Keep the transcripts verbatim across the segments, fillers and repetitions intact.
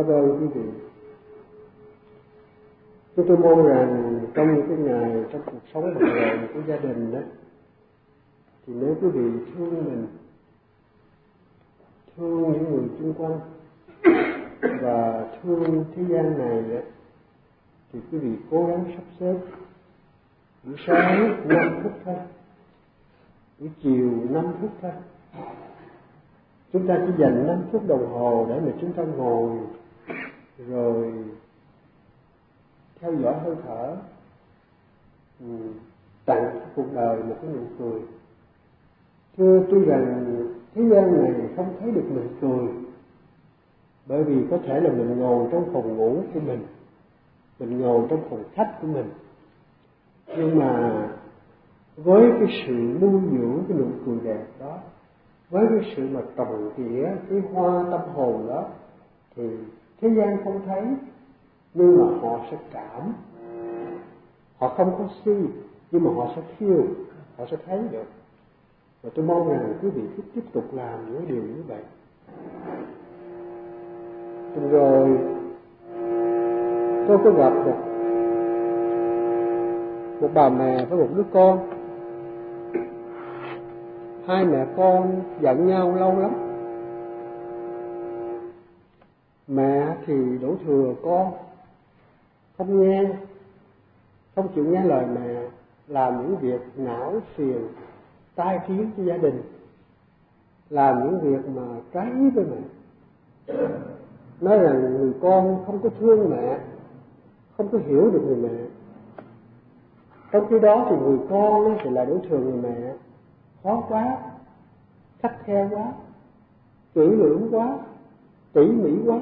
Cảm ơn quý vị. Chúng tôi mong rằng trong những cái ngày trong cuộc sống bận rộn của gia đình đó, thì nếu quý vị thương mình, thương những người xung quanh và thương thế gian này đó, thì quý vị cố gắng sắp xếp buổi sáng năm phút thôi, buổi chiều năm phút thôi. Chúng ta chỉ dành năm phút đồng hồ để mà chúng ta ngồi rồi theo dõi hơi thở, tặng cuộc đời một cái nụ cười. Thưa tôi rằng thế gian này không thấy được mình cười, bởi vì có thể là mình ngồi trong phòng ngủ của mình, mình ngồi trong phòng khách của mình, nhưng mà với cái sự nuôi dưỡng cái nụ cười đẹp đó, với cái sự mà trồng tỉa cái hoa tâm hồn đó, thì thế gian không thấy, nhưng mà họ sẽ cảm. Họ không có suy, nhưng mà họ sẽ feel, họ sẽ thấy được. Và tôi mong rằng quý vị cứ tiếp tục làm những điều như vậy. Rồi tôi có gặp một một bà mẹ với một đứa con. Hai mẹ con giận nhau lâu lắm. Mẹ thì đổ thừa con, không nghe, không chịu nghe lời mẹ, làm những việc não phiền, tai khiến cho gia đình, làm những việc mà trái với mẹ. Nói rằng người con không có thương mẹ, không có hiểu được người mẹ. Trong khi đó thì người con thì lại đổ thừa người mẹ, khó quá, khắt khe quá, kỹ lưỡng quá, tỉ mỉ quá.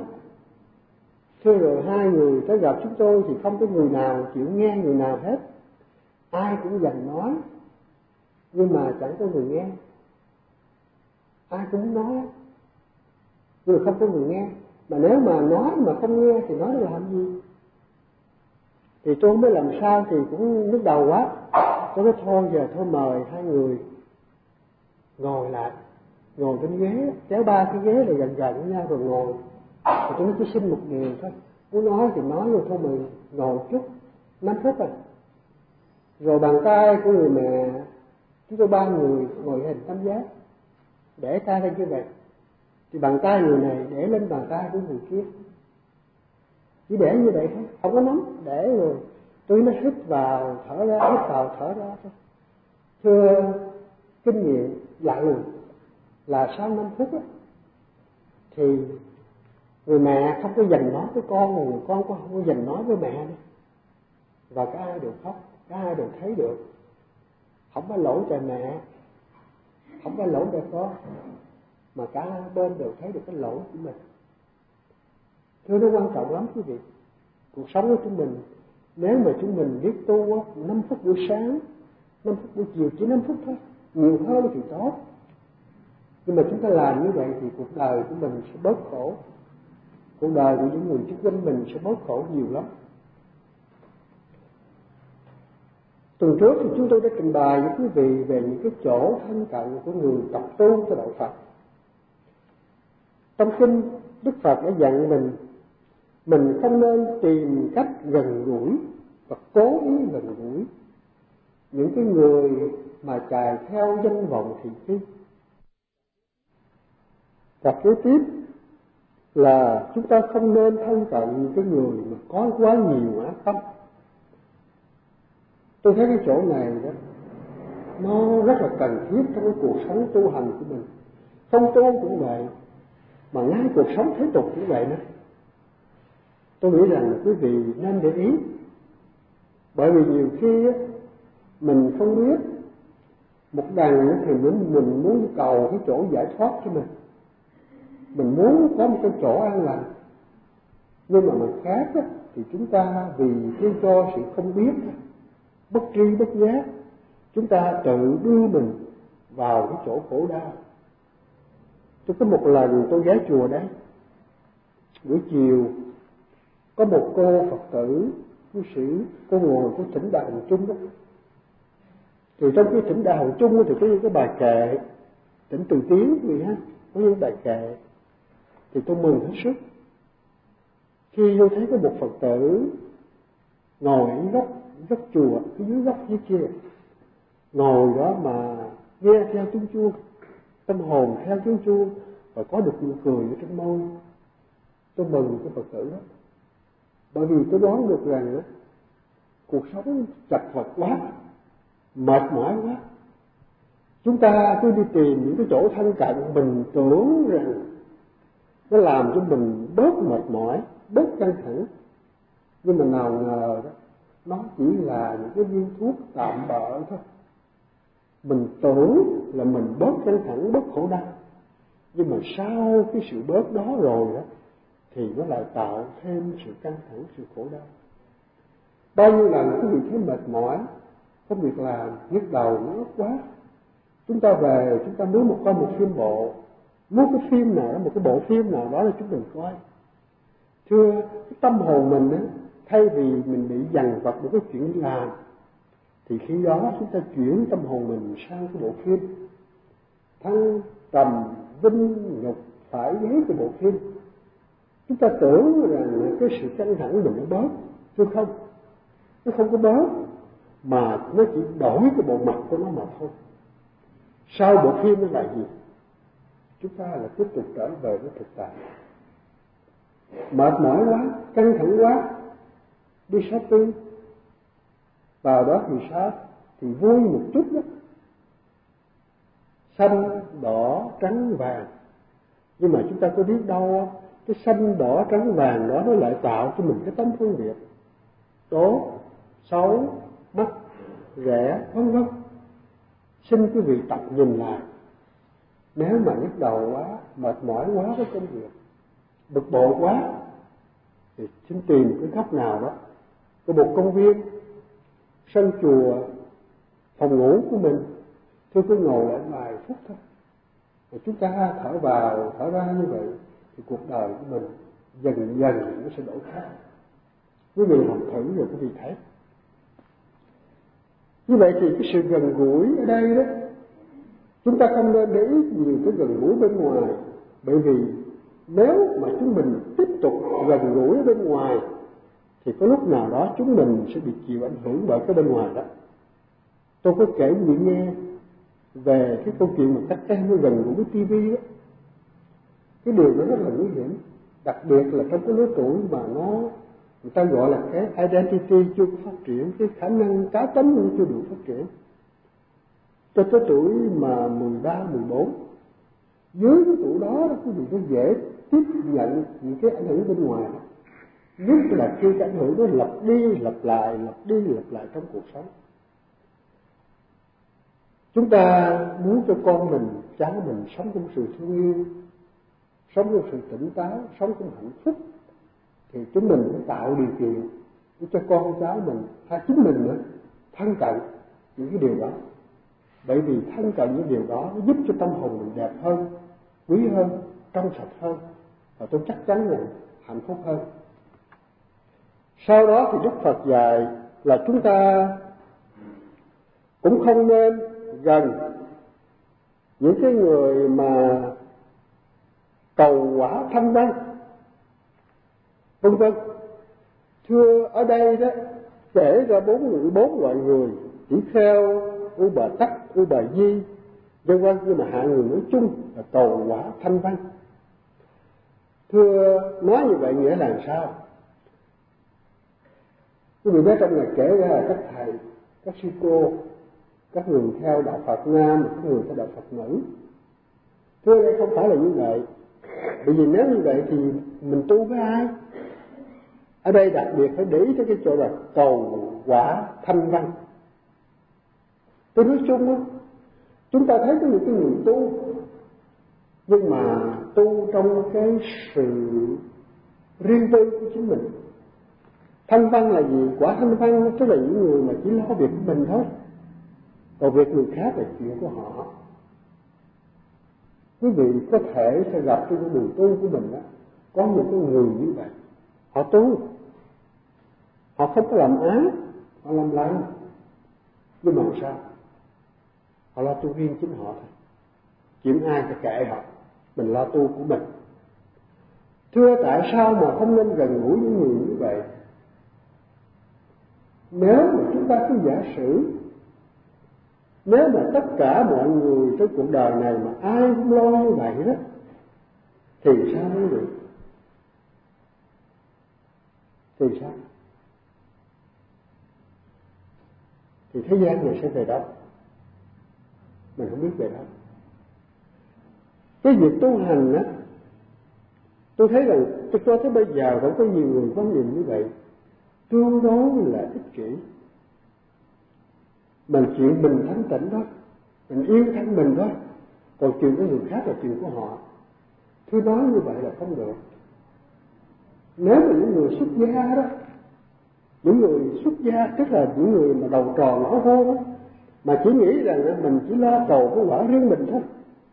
Thế rồi hai người tới gặp chúng tôi thì không có người nào chịu nghe người nào hết. Ai cũng dành nói, nhưng mà chẳng có người nghe. Ai cũng muốn nói, nhưng mà không có người nghe. Mà nếu mà nói mà không nghe thì nói để làm gì? Thì tôi không biết làm sao, thì cũng nhức đầu quá. Tôi nói thôi giờ thôi mời hai người ngồi lại, ngồi trên ghế, kéo ba cái ghế này gần gần với nhau rồi ngồi. Thì tôi nói chỉ xin một điều thôi, muốn nói thì nói, rồi thôi mình ngồi chút, năm phút rồi. Rồi bàn tay của người mẹ, chúng tôi ba người ngồi hình tam giác, để tay lên như vậy. Thì bàn tay người này để lên bàn tay của người kia, chỉ để như vậy thôi, không có nắm, để rồi tôi nó hít vào thở ra, hít vào thở ra thôi. Thưa kinh nghiệm lạ lùng là sau năm phút đó, thì người mẹ không có dành nói với con, người con cũng không có dành nói với mẹ nữa. Và cả hai đều khóc, cả hai đều thấy được. Không phải lỗi tại mẹ, không phải lỗi tại con, mà cả hai bên đều thấy được cái lỗi của mình. Thưa, nó quan trọng lắm quý vị. Cuộc sống của chúng mình, nếu mà chúng mình biết tu năm phút buổi sáng, năm phút buổi chiều, chỉ năm phút thôi, nhiều hơn thì tốt. Nhưng mà chúng ta làm như vậy thì cuộc đời của mình sẽ bớt khổ, cuộc đời của những người xung quanh mình sẽ bớt khổ nhiều lắm. Tuần trước thì chúng tôi đã trình bày với quý vị về những cái chỗ thân cận của người tập tu cho đạo Phật. Trong kinh, Đức Phật đã dặn mình, mình không nên tìm cách gần gũi và cố ý gần gũi những cái người mà chạy theo danh vọng thị phi. Và kế tiếp là chúng ta không nên thân cận những cái người mà có quá nhiều ác tâm. Tôi thấy cái chỗ này đó, nó rất là cần thiết trong cái cuộc sống tu hành của mình. Không tu cũng vậy, mà ngay cuộc sống thế tục cũng vậy nữa. Tôi nghĩ rằng quý vị nên để ý, bởi vì nhiều khi á, mình không biết, một đằng thì mình, mình muốn cầu cái chỗ giải thoát cho mình, mình muốn có một cái chỗ an lành, nhưng mà mặt khác á, thì chúng ta vì cái do sự không biết, bất tri bất giác, chúng ta tự đưa mình vào cái chỗ khổ đau. Tôi có một lần tôi ghé chùa đấy, buổi chiều có một cô Phật tử cư sĩ, cô ngồi cô thỉnh Đại Hồng Chung đó. Thì trong cái thỉnh Đại Hồng Chung thì có những cái bài kệ, thỉnh từ tiếng gì ha, có những bài kệ, thì tôi mừng hết sức. Khi tôi thấy có một Phật tử ngồi ở góc góc chùa, ở dưới góc dưới kia, ngồi đó mà nghe theo tiếng chuông, tâm hồn theo tiếng chuông và có được nụ cười ở trên môi, tôi mừng cái Phật tử đó. Bởi vì tôi đoán được rằng đó, cuộc sống chật vật quá, mệt mỏi quá, chúng ta cứ đi tìm những cái chỗ thanh cận, mình tưởng rằng nó làm cho mình bớt mệt mỏi, bớt căng thẳng, nhưng mà nào ngờ đó, nó chỉ là những cái viên thuốc tạm bợ thôi. Mình tưởng là mình bớt căng thẳng, bớt khổ đau, nhưng mà sau cái sự bớt đó rồi đó thì nó lại tạo thêm sự căng thẳng, sự khổ đau. Bao nhiêu lần quý vị thấy mệt mỏi, không việc làm, nhức đầu, nó quá, chúng ta về chúng ta muốn một coi một phim bộ, muốn cái phim nào đó, một cái bộ phim nào đó là chúng mình coi. Thưa, cái tâm hồn mình đó, thay vì mình bị dằn vặt một cái chuyện đi làm, thì khi đó chúng ta chuyển tâm hồn mình sang cái bộ phim, thăng trầm vinh nhục phải ghé cái bộ phim. Chúng ta tưởng rằng cái sự căng thẳng mình nó bớt, chứ không, nó không có bớt, mà nó chỉ đổi cái bộ mặt của nó mà thôi. Sau bộ phim nó là gì? Chúng ta là tiếp tục trở về với thực tại. Mệt mỏi quá, căng thẳng quá, đi shopping, vào đó thì sao? Thì vui một chút đó, xanh, đỏ, trắng, vàng. Nhưng mà chúng ta có biết đâu, cái xanh, đỏ, trắng, vàng đó nó lại tạo cho mình cái tấm phân biệt tốt, xấu, mắc, rẻ, vân vân. Xin quý vị tập nhìn lại. Nếu mà nhức đầu quá, mệt mỏi quá với công việc, bực bội quá, thì xin tìm cái góc nào đó, có một công viên, sân chùa, phòng ngủ của mình, thôi cứ ngồi lại vài phút thôi. Và chúng ta thở vào, thở ra như vậy, thì cuộc đời của mình dần dần nó sẽ đổi khác. Quý vị học thử rồi quý vị thấy. Như vậy thì cái sự gần gũi ở đây đó, chúng ta không nên để ý nhiều cái gần gũi bên ngoài. Bởi vì nếu mà chúng mình tiếp tục gần gũi ở bên ngoài, thì có lúc nào đó chúng mình sẽ bị chịu ảnh hưởng bởi cái bên ngoài đó. Tôi có kể quý vị nghe về cái câu chuyện mà các em nó gần gũi với tivi đó. Cái điều đó rất là nguy hiểm, đặc biệt là trong cái lứa tuổi mà nó, người ta gọi là cái identity chưa phát triển, cái khả năng cá tính nó chưa được phát triển. Cho tới tuổi mà mười ba, mười bốn, dưới cái tuổi đó, đó quý vị nó dễ tiếp nhận những cái ảnh hưởng bên ngoài đó. Nhất là khi cái ảnh hưởng nó lặp đi lặp lại, lặp đi lặp lại trong cuộc sống. Chúng ta muốn cho con mình, cháu mình sống trong sự thương yêu, sống trong sự tỉnh táo, sống trong hạnh phúc, thì chúng mình phải tạo điều kiện để cho con cháu mình, hay chính mình nữa, thân cận những cái điều đó. Bởi vì thân cận những điều đó nó giúp cho tâm hồn mình đẹp hơn, quý hơn, trong sạch hơn, và tôi chắc chắn là hạnh phúc hơn. Sau đó thì Đức Phật dạy là chúng ta cũng không nên gần những cái người mà cầu quả thanh văn, vân vân. Thưa, ở đây đó kể ra bốn người, bốn loại người: tỷ kheo, u bà tắc, u bà di, vân vân. Nhưng mà hạng người nói chung là cầu quả thanh văn. Thưa, nói như vậy nghĩa là sao? Quý vị biết trong này kể ra là các thầy, các sư cô, các người theo đạo Phật Nam, các người theo đạo Phật Nữ. Thưa, đây không phải là như vậy. Bởi vì nếu như vậy thì mình tu với ai? Ở đây đặc biệt phải để ý tới cái chỗ là cầu quả thanh văn. Tôi nói chung đó, chúng ta thấy có những cái người tu, nhưng mà tu trong cái sự riêng tư của chính mình. Thanh văn là gì? Quả thanh văn tức là những người mà chỉ lo việc của mình thôi, còn việc người khác là chuyện của họ. Quý vị có thể sẽ gặp trên cái đường tu của mình đó, có những cái người như vậy, họ tu, họ không có làm ác, họ làm lành, nhưng mà sao? Họ lo tu riêng chính họ thôi, chuyện ai thì kệ họ, mình lo tu của mình. Thưa, tại sao mà không nên gần gũi những người như vậy? Nếu mà chúng ta cứ giả sử, nếu mà tất cả mọi người trong cuộc đời này mà ai cũng lo như vậy đó, thì sao quý vị? Thì sao? Thì thế gian này sẽ về đâu? Mình không biết về đâu. Cái việc tu hành á, tôi thấy rằng tôi cho tới bây giờ vẫn có nhiều người quan niệm như vậy, tương đối là ích kỷ. Mình chuyện mình thanh tịnh thôi, mình yêu thân mình thôi, còn chuyện của người khác là chuyện của họ. Tôi nói như vậy là không được. Nếu mà những người xuất gia đó, những người xuất gia tức là những người mà đầu tròn ngõ hôn đó, mà chỉ nghĩ rằng mình chỉ lo cầu cái quả riêng mình thôi,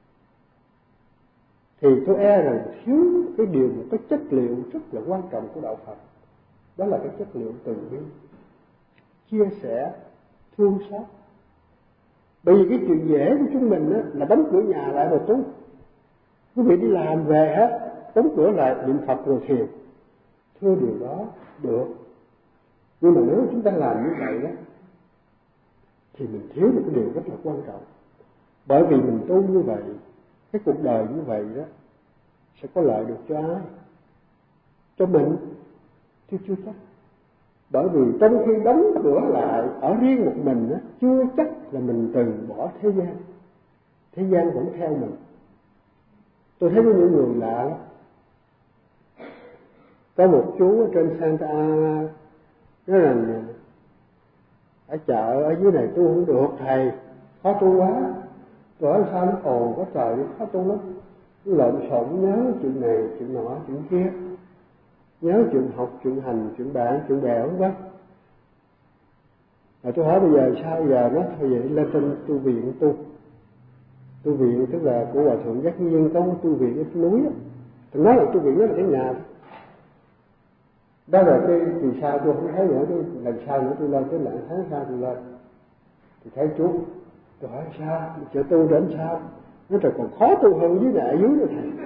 thì tôi e rằng thiếu cái điều, một cái chất liệu rất là quan trọng của đạo Phật, đó là cái chất liệu từ bi, chia sẻ, thương xót. Bởi vì cái chuyện dễ của chúng mình á, là đóng cửa nhà lại rồi tu. Quý vị đi làm về hết, đóng cửa lại niệm Phật rồi thiền. Thưa, điều đó được, nhưng mà nếu chúng ta làm như vậy đó, thì mình thiếu một cái điều rất là quan trọng. Bởi vì mình tu như vậy, cái cuộc đời như vậy đó, sẽ có lợi được cho ai? Cho mình thì chưa chắc. Bởi vì trong khi đóng cửa lại ở riêng một mình đó, chưa chắc là mình từ bỏ thế gian. Thế gian vẫn theo mình. Tôi thấy có những người lạ lắm. Có một chú ở trên Santa Ana nói rằng ở chợ ở dưới này tu không được thầy, khó tu quá. Tôi hỏi sao nó ồn có trời, khó tu lắm. Nó lộn xộn, nhớ chuyện này, chuyện nọ, chuyện kia, nhớ chuyện học, chuyện hành, chuyện bạn, chuyện bè vân vân. Rồi tôi hỏi bây giờ sao? Giờ nó thôi vậy, lên trên tu viện tu. Tu viện tức là của Hòa Thượng Giác Nhiên, có tu viện ở núi á. Tôi nói là tu viện đó là cái nhà. Đó là cái thì sao tôi không thấy nữa, cái lần sau nữa tôi lên, cái lần tháng sau tôi lên thì thấy chú. Tôi hỏi sao, chợ tu đến sao? Nó trời còn khó tu hơn dưới này, dưới nữa thầy.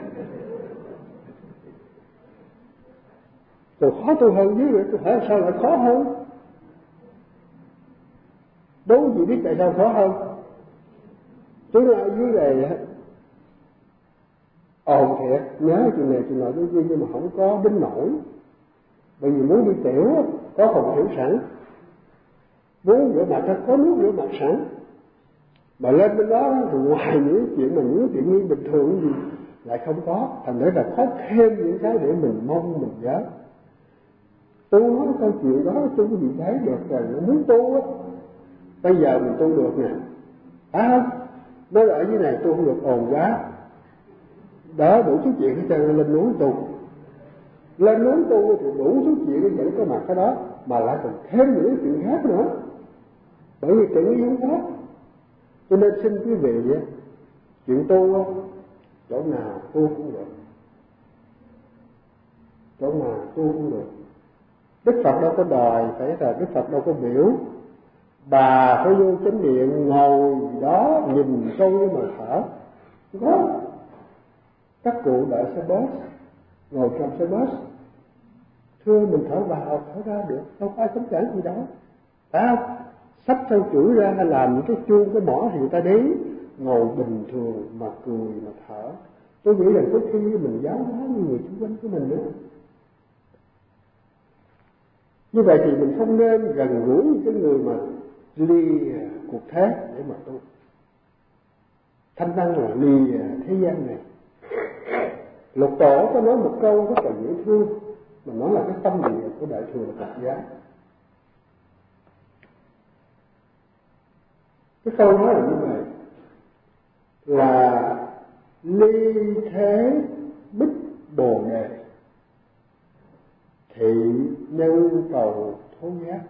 Còn khó tu hơn dưới nữa, tôi hỏi sao lại khó hơn? Đố gì biết tại sao khó hơn? Chú nói ở dưới này ồn thiệt, nhớ chuyện này chuyện nọ cái gì, nhưng mà không có đến nổi. Bởi vì muốn đi tiểu có phòng tiểu sẵn, muốn rửa mặt có nước rửa mặt sẵn. Mà lên bên đó thì ngoài những chuyện mà những chuyện như bình thường gì lại không có, thành ra là có thêm những cái để mình mong mình nhớ. Tu nói câu chuyện đó tu cái gì thấy được rồi, nó muốn tu á. Bây giờ mình tu được nè, phải không? Nói là ở dưới này tu không được ồn quá, đó đủ thứ chuyện hết trơn, lên núi tu. Lên núi tu thì đủ thứ chuyện để dẫn có mặt cái đó, mà lại còn thêm những chuyện khác nữa. Bởi vì chuyện yếu khác. Cho nên xin quý vị á, chuyện tu á, chỗ nào tu cũng được, chỗ nào tu cũng được. Đức Phật đâu có đòi phải là Đức Phật đâu có biểu bà phải vô chánh điện ngồi đó nhìn sâu như mà thở. Có các cụ đợi xe bus, ngồi trong xe bus, thưa mình thở vào thở ra được, đâu có ai cấm cản gì đó, phải không? Sắp theo chuỗi ra hay làm những cái chuông cái mỏ thì người ta đấy, ngồi bình thường mà cười mà thở. Tôi nghĩ là có khi mình giáo hóa như người xung quanh của mình nữa. Như vậy thì mình không nên gần gũi những cái người mà ly cuộc thế để mà tu. Thanh năng là ly thế gian này. Lục Tổ có nói một câu rất là dễ thương, mà nó là cái tâm địa của Đại Thừa Phật giáo. Cái câu nói là như vậy, là ly thế bích bồ đề, thị nhân cầu thố giác.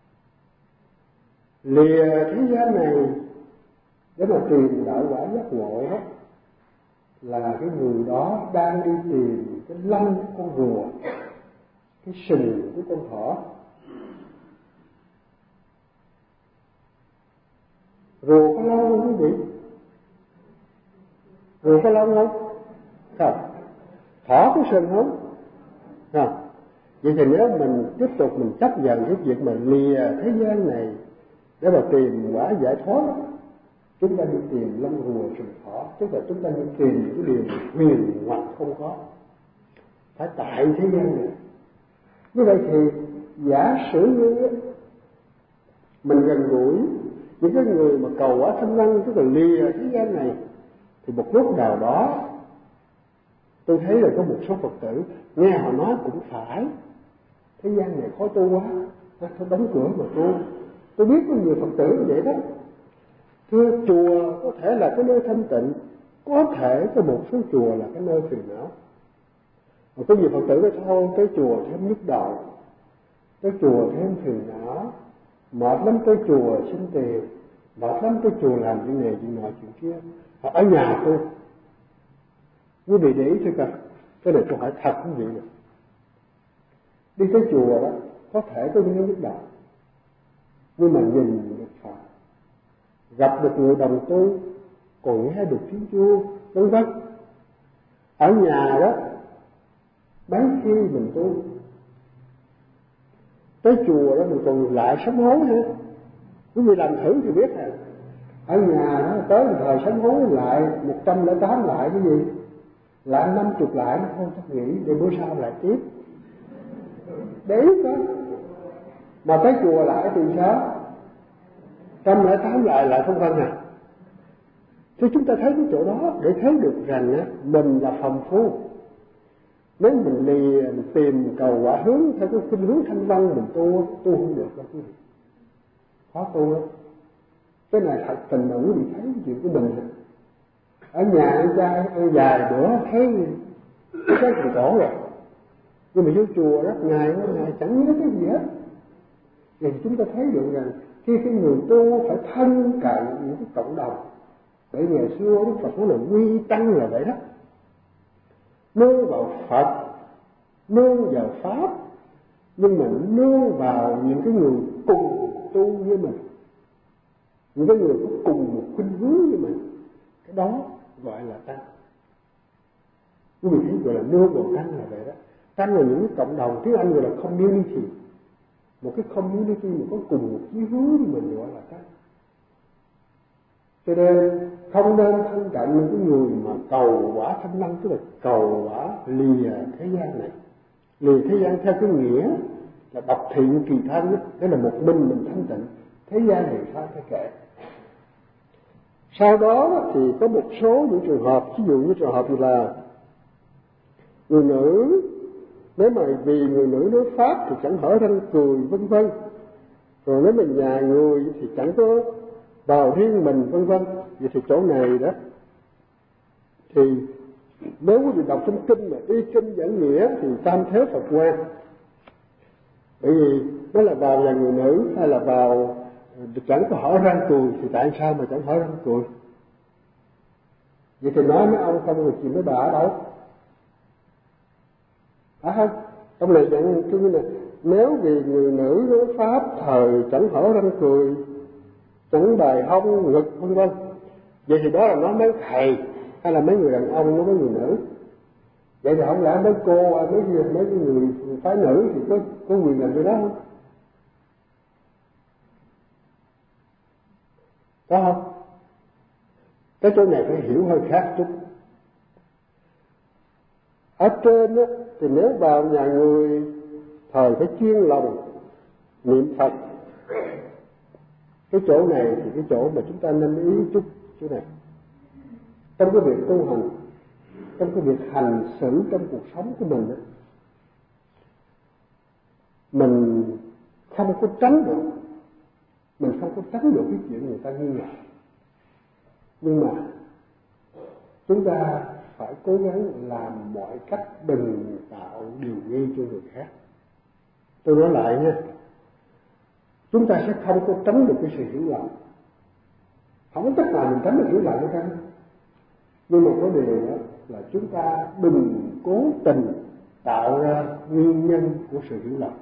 Lìa thế gian này để mà tìm đạo quả giác ngộ đó, là cái người đó đang đi tìm cái lông của con rùa, cái sừng của con thỏ. Rùa có lông không quý vị? Rùa có lông không? Không. Thỏ có sừng không? không? Vậy thì nếu mình tiếp tục mình chấp nhận cái việc mình lìa thế gian này để mà tìm quả giải thoát, chúng ta đi tìm lâm rùa rừng thỏ, tức là chúng ta đi tìm những cái điều huyền hoặc không có phải tại thế gian này. Như vậy thì giả sử như mình gần gũi những cái người mà cầu quả thâm năng, tức là lìa thế gian này, thì một lúc nào đó tôi thấy là có một số Phật tử nghe họ nói cũng phải, thế gian này khó tu quá, tôi đóng cửa mà tu. Tôi biết có nhiều Phật tử như vậy đó. Thưa, chùa có thể là cái nơi thanh tịnh, có thể có một số chùa là cái nơi phiền não. Mà có nhiều Phật tử nói thôi, tới chùa thêm nhức đầu, tới chùa thêm phiền não, mệt lắm tới chùa xin tiền, mệt lắm tới chùa làm chuyện này chuyện nọ chuyện kia. Họ ở nhà tôi, quý vị để ý thôi coi, cái này tôi hỏi thật quý vị nè. Đi tới chùa đó, có thể có những nhức đầu, nhưng mà nhìn được Phật, gặp được người đồng tu, còn nghe được tiếng chuông, vân vân. Ở nhà đó, mấy khi mình tu, tới chùa đó mình còn lại sám hối ha. Quý vị làm thử thì biết à. Ở nhà đó tới thời sám hối lại một trăm lẻ tám lại cái gì, lại năm chục lại, nó thôi chắc nghỉ để bữa sau lại tiếp. Đấy đó. Mà tới chùa lại thì sao? Trăm lẻ tám lại lại không phân à. Thì chúng ta thấy cái chỗ đó để thấy được rằng á, mình là phàm phu. Nếu mình lìa mình tìm cầu quả hướng theo cái khuynh hướng thanh văn mình tu, tu không được đâu quý vị. Khó tu lắm. Cái này thật tình mà quý vị thấy chuyện của mình. Ở nhà ăn chay, ăn vài bữa thấy cái gì cổ rồi. Nhưng mà vô chùa đó, ngày qua ngày chẳng nhớ cái gì hết. Thì chúng ta thấy được rằng khi cái người tu phải thân cận những cái cộng đồng. Bởi ngày xưa Đức Phật nói là quy tăng là vậy đó. Nương vào Phật, nương vào Pháp, nhưng mà nương vào những cái người cùng tu với mình, những cái người có cùng một khuynh hướng với mình, cái đó gọi là tăng. Quý vị thấy gọi là nương vào tăng là vậy đó. Tăng là những cái cộng đồng, tiếng Anh gọi là community, một cái community mà có cùng một chí hướng với mình gọi là tăng. Cho nên không nên thân cận những cái người mà cầu quả thanh năng, tức là cầu quả lìa thế gian này. Lìa thế gian theo cái nghĩa là độc thiện kỳ thân đó, đó là một mình mình thanh tịnh, thế gian này sao phải kệ. Sau đó thì có một số những trường hợp, ví dụ như trường hợp như là người nữ, nếu mà vì người nữ nói pháp thì chẳng hở răng cười vân vân, rồi nếu mình nhà người thì chẳng có vào riêng mình vân vân. Vậy thì chỗ này đó thì nếu quý vị đọc trong kinh mà y kinh giảng nghĩa thì tam thế Phật quan. Bởi vì nó là vào nhà người nữ hay là vào chẳng có hở răng cười thì tại sao mà chẳng hở răng cười? Vậy thì nói mấy ông không được gì mấy bà ở đâu? Phải không? Trong này dạng cái như này, nếu vì người nữ nói pháp thời chẳng hở răng cười, chẳng bài hông ngực vân vân, vậy thì đó là nói mấy thầy hay là mấy người đàn ông nói mấy người nữ? Vậy thì không lẽ mấy cô mấy người mấy người phái nữ thì có có quyền làm cái đó không? Có không? Cái chỗ này phải hiểu hơi khác chút. Ở trên á, thì nếu vào nhà người thời phải chuyên lòng niệm Phật. Cái chỗ này thì cái chỗ mà chúng ta nên ý chút chỗ này. Trong cái việc tu hành, trong cái việc hành xử trong cuộc sống của mình đó, mình không có tránh được, mình không có tránh được cái chuyện người ta nghi ngờ. Nhưng mà chúng ta phải cố gắng làm mọi cách đừng tạo điều nghi cho người khác. Tôi nói lại nha, chúng ta sẽ không có tránh được cái sự hiểu lầm. Không có cách nào mình tránh được hiểu lầm hết. Nhưng mà có điều đó là chúng ta đừng cố tình tạo ra nguyên nhân của sự hiểu lầm.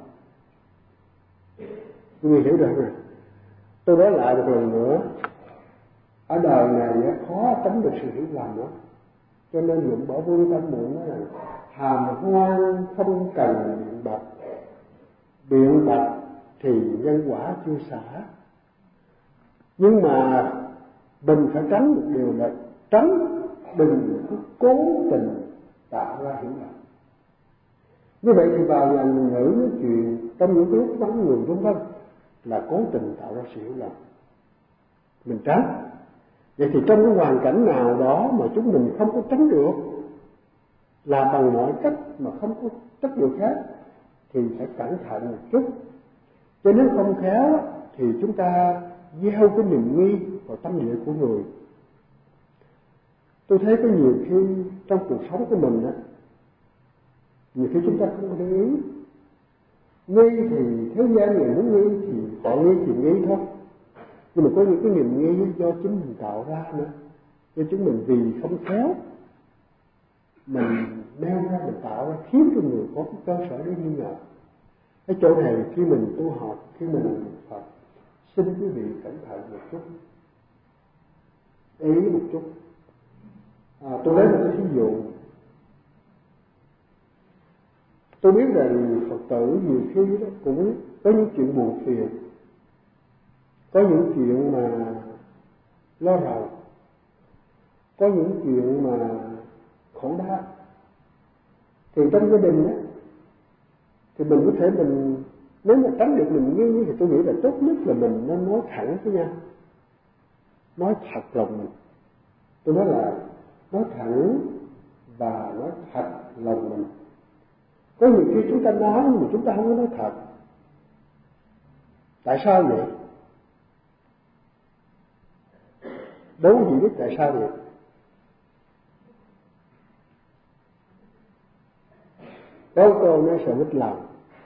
Quý vị hiểu được rồi. Tôi nói lại một lần nữa, ở đời này khó tránh được sự hiểu lầm đó. Cho nên Dụng Bảo Vương Tam Muội nói là hàm hoan không cần biện bạch, biện bạch thì nhân quả chưa xả. Nhưng mà mình phải tránh một điều là tránh đừng cố tình tạo ra hiểu lầm. Như vậy thì vào nhà người nữ nói chuyện trong những lúc vắng người vân vân là cố tình tạo ra sự hiểu lầm, mình tránh. Vậy thì trong cái hoàn cảnh nào đó mà chúng mình không có tránh được, là bằng mọi cách mà không có trách được khác, thì phải cẩn thận một chút. Cho nếu không khéo thì chúng ta gieo cái niềm nghi vào tâm địa của người. Tôi thấy có nhiều khi trong cuộc sống của mình á, nhiều khi chúng ta không có để ý. Nghi thì thế gian người muốn nghi thì họ nghi thì nghi thôi. Nhưng mà có những cái niềm nghi do chính mình tạo ra nữa, do chúng mình vì không khéo mình nêu ra, mình tạo ra, khiến cho người có cái cơ sở để nghi ngờ. Cái chỗ này khi mình tu học, khi mình Phật, xin quý vị cẩn thận một chút, ý một chút. À, tôi lấy một cái ví dụ. Tôi biết rằng Phật tử nhiều khi đó cũng có những chuyện buồn phiền, có những chuyện mà lo rầu, có những chuyện mà khổ đau. Thì trong gia đình đó, thì mình có thể mình, nếu mà tránh được mình nghi thì tôi nghĩ là tốt nhất là mình nên nói thẳng với nhau, nói thật lòng mình. Tôi nói là nói thẳng và nói thật lòng mình. Có nhiều khi chúng ta nói nhưng mà chúng ta không có nói thật. Tại sao vậy? Đố gì biết tại sao vậy? Có câu nói sợ mất lòng.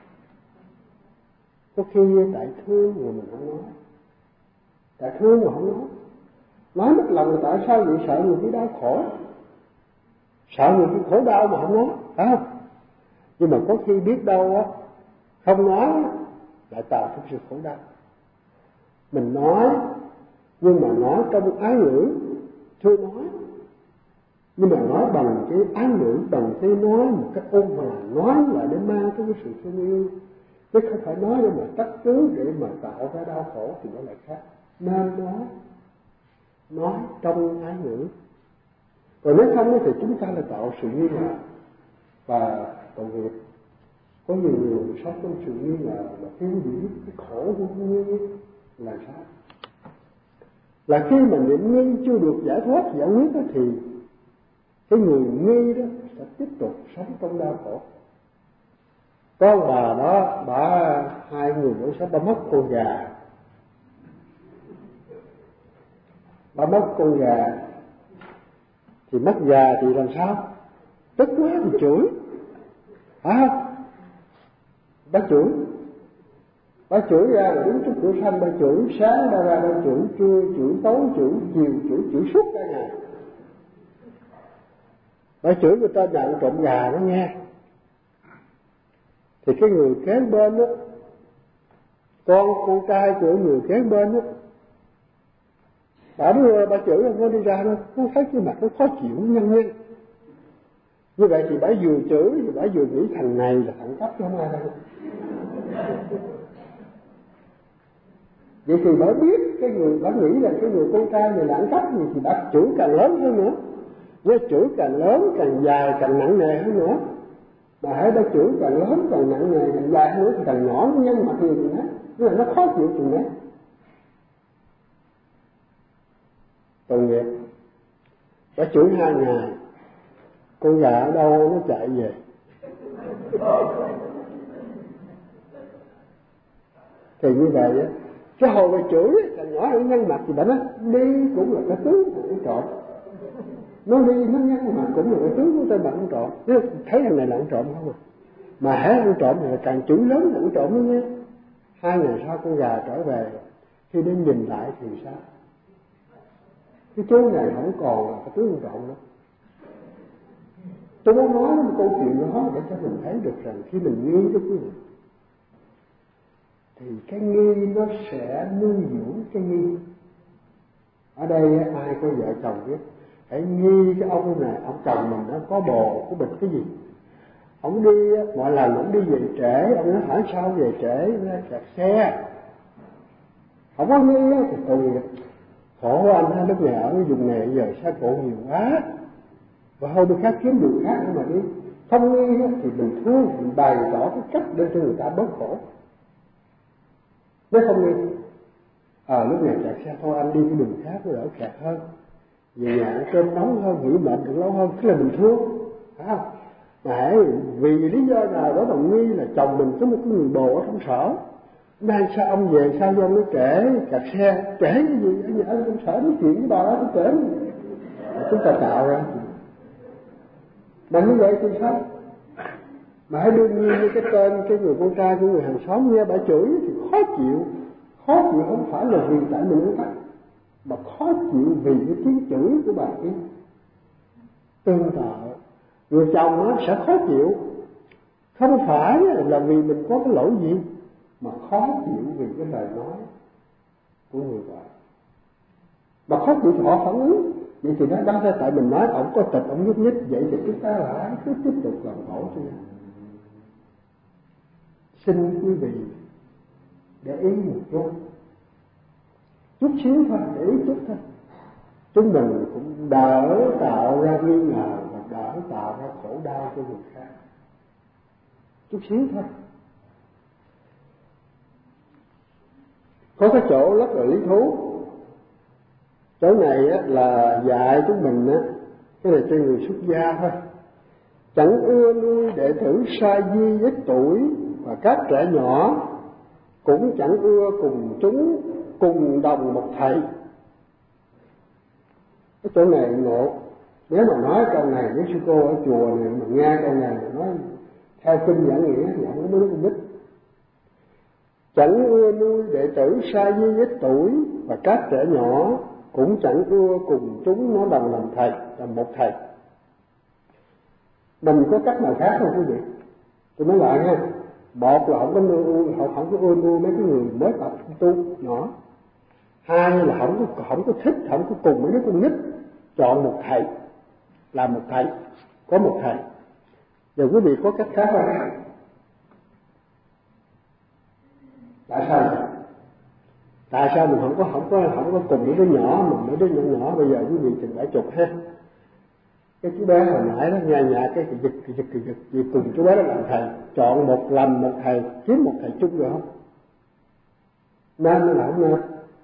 Có khi tại thương mà mình không nói, tại thương mà không nói. Nói mất lòng là tại sao vậy? Sợ người kia đau khổ, sợ người kia khổ đau mà không nói, phải không? Nhưng mà có khi biết đâu á, không nói lại tạo ra sự khổ đau. Mình nói nhưng mà nói trong ái ngữ, chưa nói, nhưng mà nói bằng cái ái ngữ, bằng cái nói một cách ôn hòa, nói là để mang cái sự thương yêu, chứ không phải nói để mà trách cứ, để mà tạo ra đau khổ thì nó lại khác. Nên nói, nói trong ái ngữ. Còn nếu không thì chúng ta lại tạo sự nghi ngờ và tội nghiệp. Có nhiều người sống trong sự nghi ngờ mà khi bị biết cái khổ của nghi là sao? Là khi mà niệm nghi chưa được giải thoát, giải quyết đó, thì cái người nghi đó sẽ tiếp tục sống trong đau khổ. Có bà đó, bà hai người nữa sẽ bà mất con gà, bà mất con gà thì mất gà thì làm sao? Tức quá thì chửi, phải không? Bà chửi, bà chửi ra là đứng trước cửa sanh, bà chửi sáng bà ra, bà chửi trưa, chửi tối, chửi chiều, chửi chửi suốt cả ngày. Bà chửi người ta nhận trộm gà nó nghe. Thì cái người kế bên đó, con con trai của người kế bên đó, bà đưa bà chửi nó đi ra, nó nó thấy cái mặt nó khó chịu, nhăn nhăn. Như vậy thì bà vừa chửi thì bà vừa nghĩ thằng này là thằng cấp chứ không ai đâu. Vậy thì bà biết cái người, bà nghĩ là cái người con trai này là ăn cắp gì thì bà chửi càng lớn hơn nữa. Nếu chửi càng lớn, càng dài, càng nặng nề hơn nữa. Mà hãy bà chửi càng lớn, càng nặng nề, càng dài hơn nữa thì càng nhỏ nó nhân mặt gì thì đấy. Tức là nó khó chịu chừng đấy. Tội nghiệp. Bà chửi hai ngày, con gà ở đâu nó chạy về. Thì như vậy á, cái hồi bà chửi càng nhỏ nó nhân mặt thì bà nói đi cũng là cái tướng của ăn trộm. Nó đi nó nhân mặt cũng là cái tướng của tên bà ăn trộm. Nếu thấy thằng này là ăn trộm không à. Mà hễ ăn trộm thì càng chửi lớn là ăn trộm đó nhé. Hai ngày sau con gà trở về, khi đến nhìn lại thì sao? Cái chú này không còn là cái tướng ăn trộm nữa. Tôi muốn nói một câu chuyện đó để cho mình thấy được rằng khi mình nghi đó quý vị, thì cái nghi nó sẽ nuôi dưỡng cái nghi. Ở đây ai có vợ chồng biết, hãy nghi cái ông này, ông chồng mình nó có bồ, có bịch cái gì. Ông đi, mọi lần ông đi về trễ, ông nói hỏi sao về trễ, nó kẹt xe. Không có nghi thì tội nghiệp. Khổ anh ha, lúc này ở cái vùng này giờ xe cộ nhiều quá. Và thôi đi khác kiếm đường khác mà đi. Không nghi thì mình thua, mình bày tỏ cái cách để cho người ta bớt khổ. Nếu không nghi, à lúc này kẹt xe thôi anh đi cái đường khác nó đỡ kẹt hơn. Về nhà ăn cơm nóng hơn, nghỉ mệt được lâu hơn, tức là mình thua. Phải không? Mà hãy vì lý do nào đó đồng nghi là chồng mình có một cái người bồ ở trong sở. Nay sao ông về sao ông nói trễ, kẹt xe, trễ cái gì, ở nhà ở trong sở nói chuyện với bà đó, tôi trễ. Chúng ta tạo ra. Mà như vậy thì sao? Mà hãy đương nhiên như cái tên cái người con trai của người hàng xóm nghe bà chửi thì khó chịu. Khó chịu không phải là vì tại mình uống cách, mà khó chịu vì cái tiếng chửi của bà kia. Tương tự, người chồng nó sẽ khó chịu. Không phải là vì mình có cái lỗi gì, mà khó chịu vì cái lời nói của người vợ. Mà khó chịu họ phản ứng. Vậy thì nó đáng ra tại mình nói ổng có tật, ổng nhúc nhích, vậy thì chúng ta lại cứ tiếp tục làm khổ cho nhau. Xin quý vị để ý một chút, chút xíu thôi, để ý chút thôi. Chúng mình cũng đỡ tạo ra nghi ngờ và đỡ tạo ra khổ đau cho người khác. Chút xíu thôi. Có cái chỗ rất là lý thú. Chỗ này á, là dạy chúng mình á, cái này cho người xuất gia thôi. Chẳng ưa nuôi đệ tử sa di ít tuổi và các trẻ nhỏ, cũng chẳng ưa cùng chúng cùng đồng một thầy. Cái chỗ này ngộ. Nếu mà nói câu này với sư cô ở chùa này mà nghe câu này mà nói theo kinh giảng nghĩa thì không có biết. Chẳng ưa nuôi đệ tử sa di ít tuổi và các trẻ nhỏ, cũng chẳng ưa cùng chúng nó đồng làm thầy, làm một thầy. Mình có cách nào khác không quý vị? Tôi nói lại nha. Một là không có nuôi, không, không có ưa nuôi mấy cái người mới tập tu nhỏ. Hai là không có, không có thích, không có cùng mấy đứa con nít chọn một thầy, làm một thầy, có một thầy. Giờ quý vị có cách khác không? Tại sao vậy? Tại sao mình không có không có không có cùng mấy đứa nhỏ, mà mấy đứa nhỏ nhỏ bây giờ quý vị chừng bảy chục ha. Cái chú bé hồi nãy đó nghe nhạc cái giật giật giật giật gì cùng chú bé đó làm thầy, chọn một làm một thầy, kiếm một thầy chung được không? Nên hay là không nên?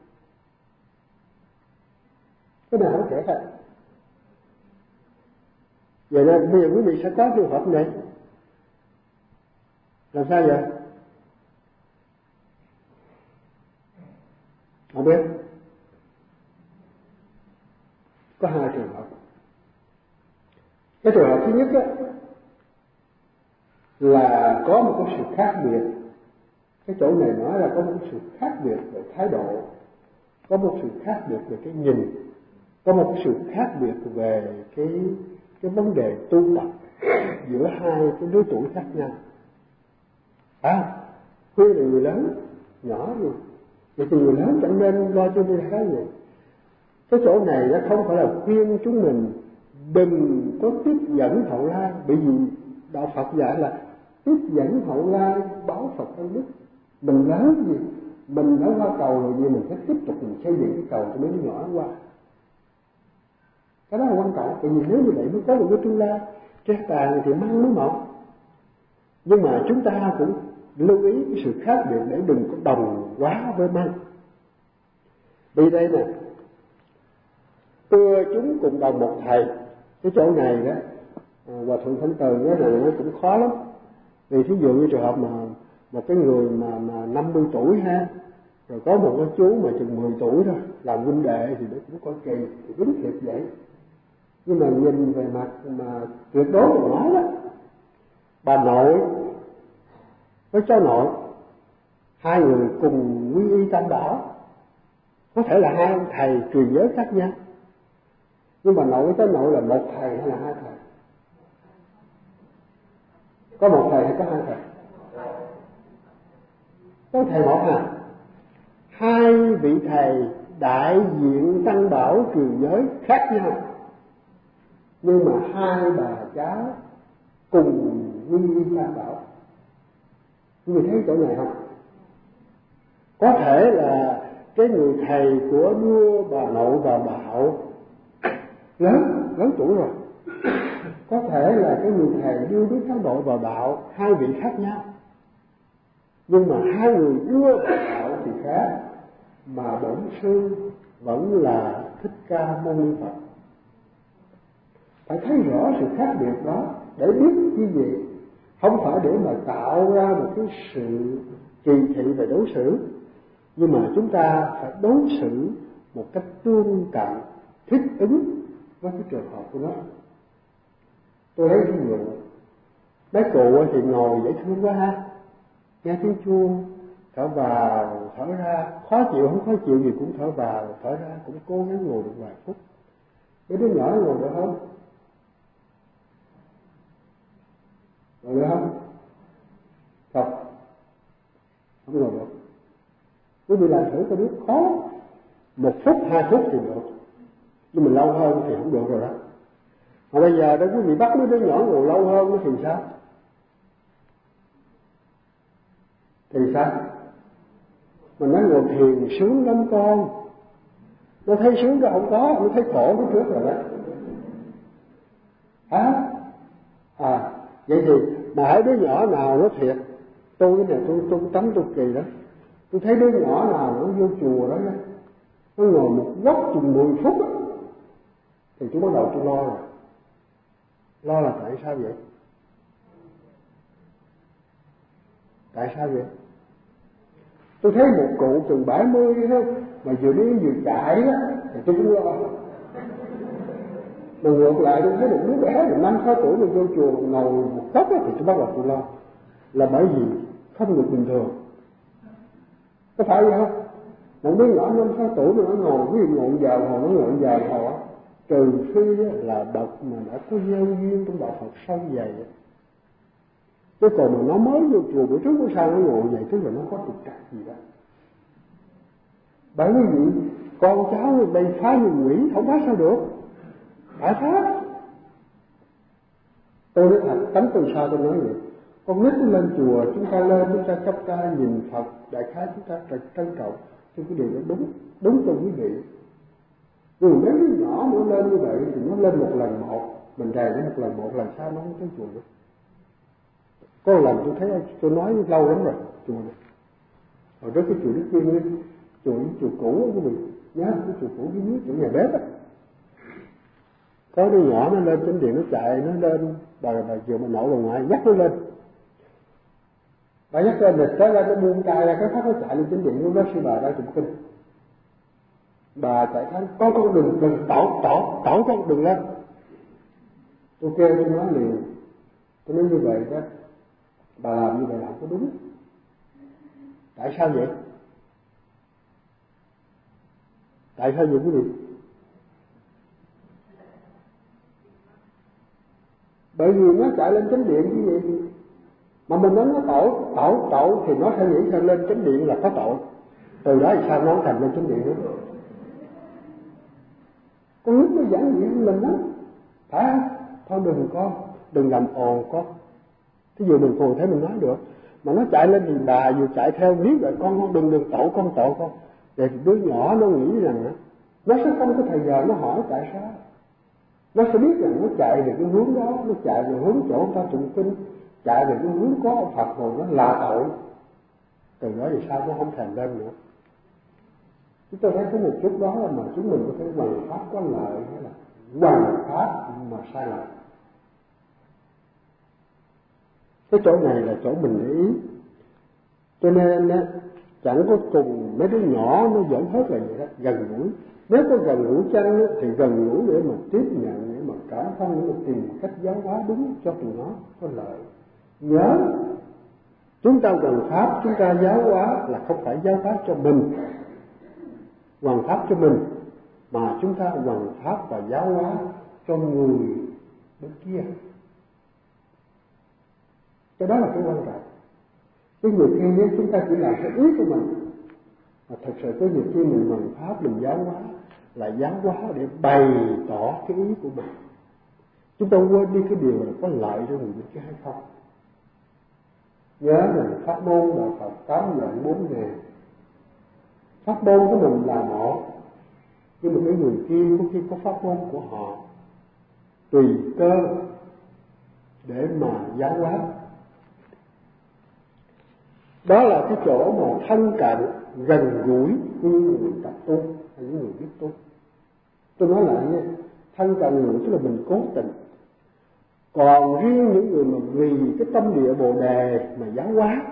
Cái nào cũng thể thật. Vậy nên bây giờ quý vị sẽ có trường hợp này. Làm sao vậy? Không biết. Có hai trường hợp. Cái trường hợp thứ nhất á, là có một cái sự khác biệt. Cái chỗ này nói là có một sự khác biệt về thái độ, có một sự khác biệt về cái nhìn, có một sự khác biệt về cái cái vấn đề tu tập giữa hai cái lứa tuổi khác nhau. À, Huy là người lớn, nhỏ gì, vậy thì người lớn chẳng nên lo cho người khác gì. Cái chỗ này nó không phải là khuyên chúng mình đừng có tiếp dẫn hậu lai, bởi vì đạo Phật dạy là tiếp dẫn hậu lai báo Phật ân đức. Mình lớn gì, mình đã qua cầu rồi gì, mình phải tiếp tục mình xây dựng cái cầu cho mấy đứa nhỏ qua. Cái đó là quan trọng, bởi vì nếu như vậy mới có một cái tương lai. Tre tàn thì măng mới mọc. Nhưng mà chúng ta cũng lưu ý cái sự khác biệt để đừng có đồng quá với măng. Vì đây nè, ưa chúng cùng đồng một thầy. Cái chỗ này đó, Hòa Thượng Thanh Từ cái này nó cũng khó lắm. Vì thí dụ như trường hợp mà một cái người mà mà năm mươi tuổi ha, rồi có một cái chú mà chừng mười tuổi thôi làm huynh đệ thì nó cũng có kỳ, thì đúng thiệt vậy. Nhưng mà nhìn về mặt mà tuyệt đối mà nói đó, bà nội với cháu nội, hai người cùng quy y tam bảo, có thể là hai ông thầy truyền giới khác nhau, nhưng mà nội với cháu nội là một thầy hay là hai thầy? Có một thầy hay có hai thầy? Có thầy một à? Hai vị thầy đại diện tăng bảo truyền giới khác nhau, nhưng mà hai bà cháu cùng quy y tam bảo. Quý vị thấy chỗ này không? Có thể là cái người thầy của đưa bà nội và bà hậu lớn lớn tuổi rồi, có thể là cái người thầy đưa đứa cháu nội và bà hậu hai vị khác nhau, nhưng mà hai người đưa bà hậu thì khác, mà bổn sư vẫn là Thích Ca Mâu Ni Phật. Phải thấy rõ sự khác biệt đó để biết chi gì, không phải để mà tạo ra một cái sự kỳ thị về đối xử, nhưng mà chúng ta phải đối xử một cách tương cận, thích ứng với cái trường hợp của nó. Tôi lấy ví dụ, mấy cụ thì ngồi dễ thương quá ha, nghe tiếng chuông, thở vào thở ra, khó chịu không khó chịu gì cũng thở vào thở ra, cũng cố gắng ngồi được vài phút. Cái đứa nhỏ ngồi được không? Ngồi được không? Không, không ngồi được. Quý vị làm thử có biết, khó, một phút hai phút thì được, nhưng mà lâu hơn thì không được rồi đó. Mà bây giờ đó quý vị bắt mấy đứa nhỏ ngồi lâu hơn thì sao? Thì sao? Mình nói ngồi thiền sướng lắm con, nó thấy sướng đó không có, nó thấy khổ nó trước rồi đó. Hả? À, vậy thì mà hãy đứa nhỏ nào nó thiệt, tôi cái này tôi tôi tánh tôi kỳ đó, tôi thấy đứa nhỏ nào nó vô chùa đó, nó ngồi một góc chừng mười phút đó, thì tôi bắt đầu tôi lo rồi. Lo là tại sao vậy? Tại sao vậy? Tôi thấy một cụ chừng bảy mươi đó, mà vừa đi vừa chạy đó, thì tôi cũng lo. Mà ngược lại tôi thấy một đứa bé là năm sáu tuổi mà vô chùa ngồi một góc đó, thì tôi bắt đầu tôi lo. Là bởi vì không được bình thường. Có phải vậy không? Một đứa nhỏ năm sáu tuổi mà nó ngồi, ví dụ ngồi giờ hồ, nó ngồi giờ hồ, trừ phi là bậc mà đã có gieo duyên trong đạo Phật sâu dày. Chứ còn mà nó mới vô chùa bữa trước bữa sau nó ngồi vậy, tức là nó có trục trặc gì đó. Bởi vì con cháu đây phá như quỷ, không phá sao được, phải phá. Tôi nói thật, tánh tôi sao tôi nói vậy. Con nít lên chùa, chúng ta lên, chúng ta chắp tay nhìn Phật, đại khái chúng ta trân trọng, thì cái điều đó đúng, đúng cho quý vị. Nhưng mà mấy đứa nhỏ nó lên như vậy thì nó lên một lần một, mình rèn nó một lần một, lần sau nó không tới chùa nữa. Có một lần tôi thấy, tôi nói lâu lắm rồi, chùa này. Hồi trước cái chùa Đức Tiên ấy, chùa chùa cũ quý vị, nhớ cái chùa cũ dưới chỗ nhà bếp á. Có đứa nhỏ nó lên trên điện nó chạy, nó lên, bà bà vừa bà nội bà ngoại dắt nó lên. Bà dắt lên rồi tới ra nó buông tay ra, cái phát nó chạy lên trên điện, lúc đó sư bà ra tụng kinh. Bà chạy thắng, con con đừng, đừng, tổ, tổ, tổ con đừng lên. Tôi kêu tôi nói liền, tôi nói như vậy đó, bà làm như vậy là không có đúng. Tại sao vậy? Tại sao vậy quý vị? Bởi vì nó chạy lên chánh điện như vậy, mà mình nói nó tội, tội, tội thì nó sẽ nghĩ sao lên chánh điện là có tội. Từ đó thì sao nó không thành lên chánh điện nữa. Con nít nó giảng chuyện mình đó, phải không? Thôi đừng con, đừng làm ồn con. Thí dụ mình còn thấy mình nói được, mà nó chạy lên thì bà vừa chạy theo biết rồi con con đừng đừng tội con tội con. Vậy thì đứa nhỏ nó nghĩ rằng nó sẽ không có thời giờ nó hỏi tại sao. Nó sẽ biết rằng nó chạy về cái hướng đó, nó chạy về hướng chỗ ta tụng kinh, chạy về cái hướng có ông Phật rồi nó là tội. Từ đó thì sao nó không thèm lên nữa. Chúng ta thấy có một chút đó là mà chúng mình có thể hoằng pháp có lợi, hay là hoằng pháp mà sai lầm. Cái chỗ này là chỗ mình để ý. Cho nên á, chẳng có cùng mấy đứa nhỏ nó vẫn hết là vậy đó, gần gũi. Nếu có gần gũi chăng thì gần gũi để mà tiếp nhận, để mà cảm thông, để mà tìm cách giáo hóa đúng cho tụi nó có lợi. Nhớ, chúng ta hoằng pháp, chúng ta giáo hóa là không phải giáo hóa cho mình, hoằng pháp cho mình, mà chúng ta hoằng pháp và giáo hóa cho người bên kia. Cái đó là cái quan trọng. Cái nhiều khi nếu chúng ta chỉ làm cái ý của mình, mà thật sự có nhiều khi mình hoằng pháp, mình giáo hóa là giáo hóa để bày tỏ cái ý của mình. Chúng ta quên đi cái điều là có lợi cho người bên kia hay không. Nhớ là pháp môn đạo Phật tám vạn bốn ngàn, pháp môn của mình là một, nhưng mà cái người kia có khi có pháp môn của họ, tùy cơ để mà giáo hóa. Đó là cái chỗ mà thân cận gần gũi của những người tập tu hay những người biết tu. Tôi nói lại nha, thân cận người tức là mình cố tình. Còn riêng những người mà vì cái tâm địa Bồ Đề mà giáo hóa,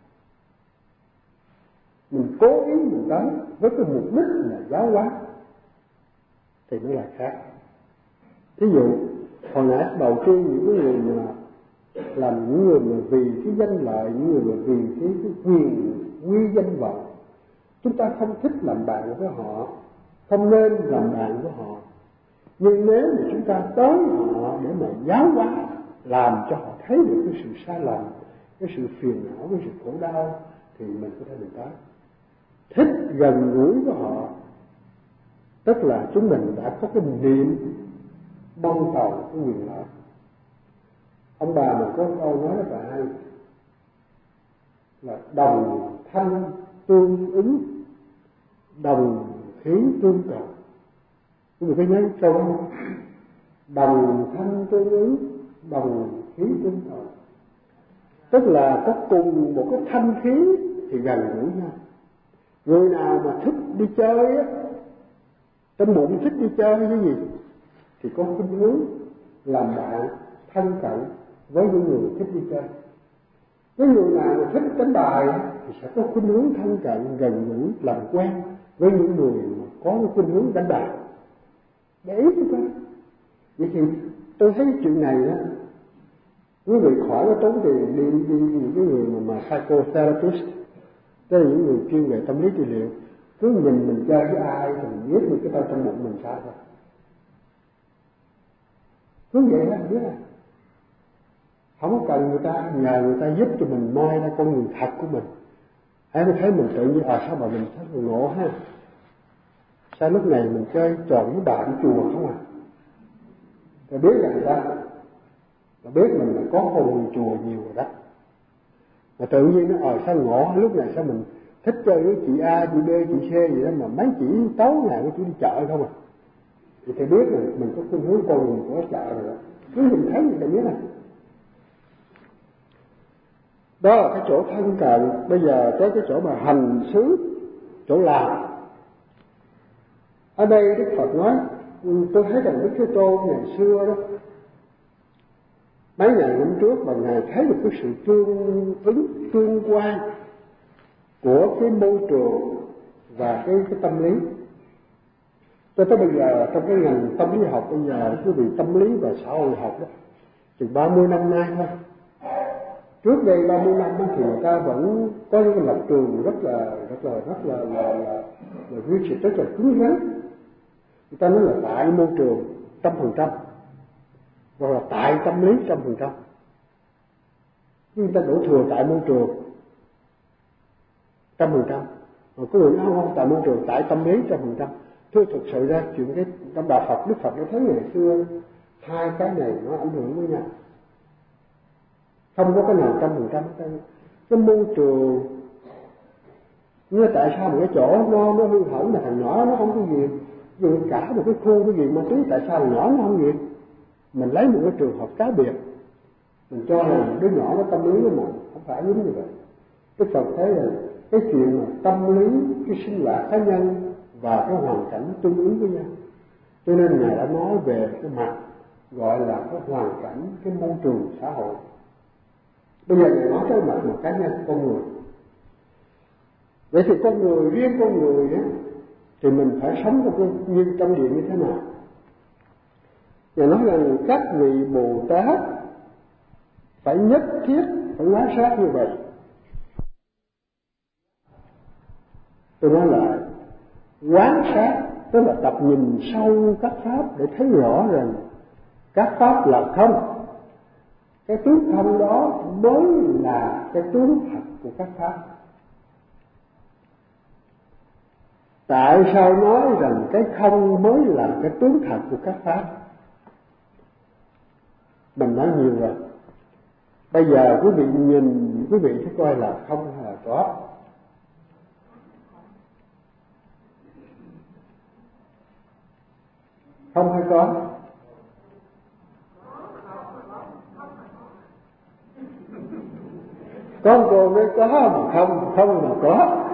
mình cố ý mình tới với cái mục đích là giáo hóa, thì nó là khác. Thí dụ hồi nãy đầu tiên những cái người mà làm những người mà vì cái danh lợi, những người mà vì cái, cái quyền quy danh vọng, chúng ta không thích làm bạn với họ, không nên làm bạn với họ. Nhưng nếu mà chúng ta tới họ để mà giáo hóa, làm cho họ thấy được cái sự sai lầm, cái sự phiền não, cái sự khổ đau, thì mình có thể mình tới. Thích gần gũi với họ, tức là chúng mình đã có cái niệm mong cầu cái quyền lợi. Ông bà mình có câu nói rất là hay, là đồng thanh tương ứng, đồng khí tương cầu. Chúng mình có nhớ câu đó không? Đồng thanh tương ứng, đồng khí tương cầu. Tức là có cùng một cái thanh khí thì gần gũi nhau. Người nào mà thích đi chơi á, trong bụng thích đi chơi cái gì, thì có khuynh hướng làm bạn thân cận với những người thích đi chơi. Cái người nào mà thích đánh bài thì sẽ có khuynh hướng thân cận, gần gũi, làm quen với những người mà có cái khuynh hướng đánh bài. Để ý chúng ta. Vậy thì tôi thấy chuyện này á, quý vị khỏi có tốn tiền đi đi những cái người mà, mà psychotherapist, tức là những người chuyên về tâm lý trị liệu. Cứ mình mình chơi với ai thì mình biết được cái tâm trong bụng mình sao thôi. Cứ vậy đó, biết à. Không cần người ta nhờ người ta giúp cho mình moi ra con người thật của mình. Hãy mới thấy mình tự nhiên à, sao mà mình thấy mình ngộ ha. Sao lúc này mình chơi trò với bà đi chùa không à? Rồi biết là người ta, rồi biết mình là có hồn chùa nhiều rồi đó. Mà tự nhiên nó ờ sao ngộ, lúc này sao mình thích chơi với chị A, chị B, chị C gì đó, mà mấy chị tối ngày với chị đi chợ không à. Thì phải biết là mình có khuynh hướng con người của chợ rồi đó. Cứ mình thấy gì phải biết này. Đó là cái chỗ thân cận. Bây giờ tới cái chỗ mà hành xứ, chỗ làm. Ở đây Đức Phật nói, tôi thấy rằng Đức Thế Tôn ngày xưa đó, mấy ngàn năm trước mà Ngài thấy được cái sự tương ứng, tương quan của cái môi trường và cái, cái tâm lý. Cho tới bây giờ trong cái ngành tâm lý học bây giờ, quý vị tâm lý và xã hội học đó, chừng ba mươi năm nay thôi. Trước đây ba mươi năm thì người ta vẫn có những cái lập trường rất là rất là rất là là là, là, là rigid, rất là cứng rắn. Người ta nói là tại môi trường trăm phần trăm, hoặc là tại tâm lý trăm phần trăm. Nhưng người ta đổ thừa tại môi trường trăm phần trăm, mà có người nói không, tại môi trường, tại tâm lý trăm phần trăm. Thưa thực sự ra chuyện cái trong đạo Phật, Đức Phật đã thấy ngày xưa hai cái này nó ảnh hưởng với nhau, không có cái nào trăm phần trăm. Cái môi trường như tại sao một cái chỗ nó nó hư hỏng mà thằng nhỏ nó không có gì, dù cả một cái khu cái gì ma túy, tại sao thằng nhỏ nó không gì? Mình lấy một cái trường hợp cá biệt, mình cho là đứa nhỏ nó tâm lý nó nặng, không phải đúng như vậy. Đức Phật thấy là cái chuyện mà tâm lý, cái sinh hoạt cá nhân và cái hoàn cảnh tương ứng với nhau, cho nên Ngài đã nói về cái mặt gọi là cái hoàn cảnh, cái môi trường xã hội. Bây giờ Ngài nói cái mặt một cá nhân, con người. Vậy thì con người, riêng con người á, thì mình phải sống trong cái như tâm địa như thế nào? Ngài nói rằng các vị Bồ Tát phải nhất thiết phải quán sát như vậy. Tôi nói lại, quán sát tức là tập nhìn sâu các pháp để thấy rõ rằng các pháp là không. Cái tướng không đó mới là cái tướng thật của các pháp. Tại sao nói rằng cái không mới là cái tướng thật của các pháp? Mình nói nhiều rồi. Bây giờ quý vị nhìn, quý vị sẽ coi là không hay là có. Không hay có? Có một cô mới có mà không, không mà có.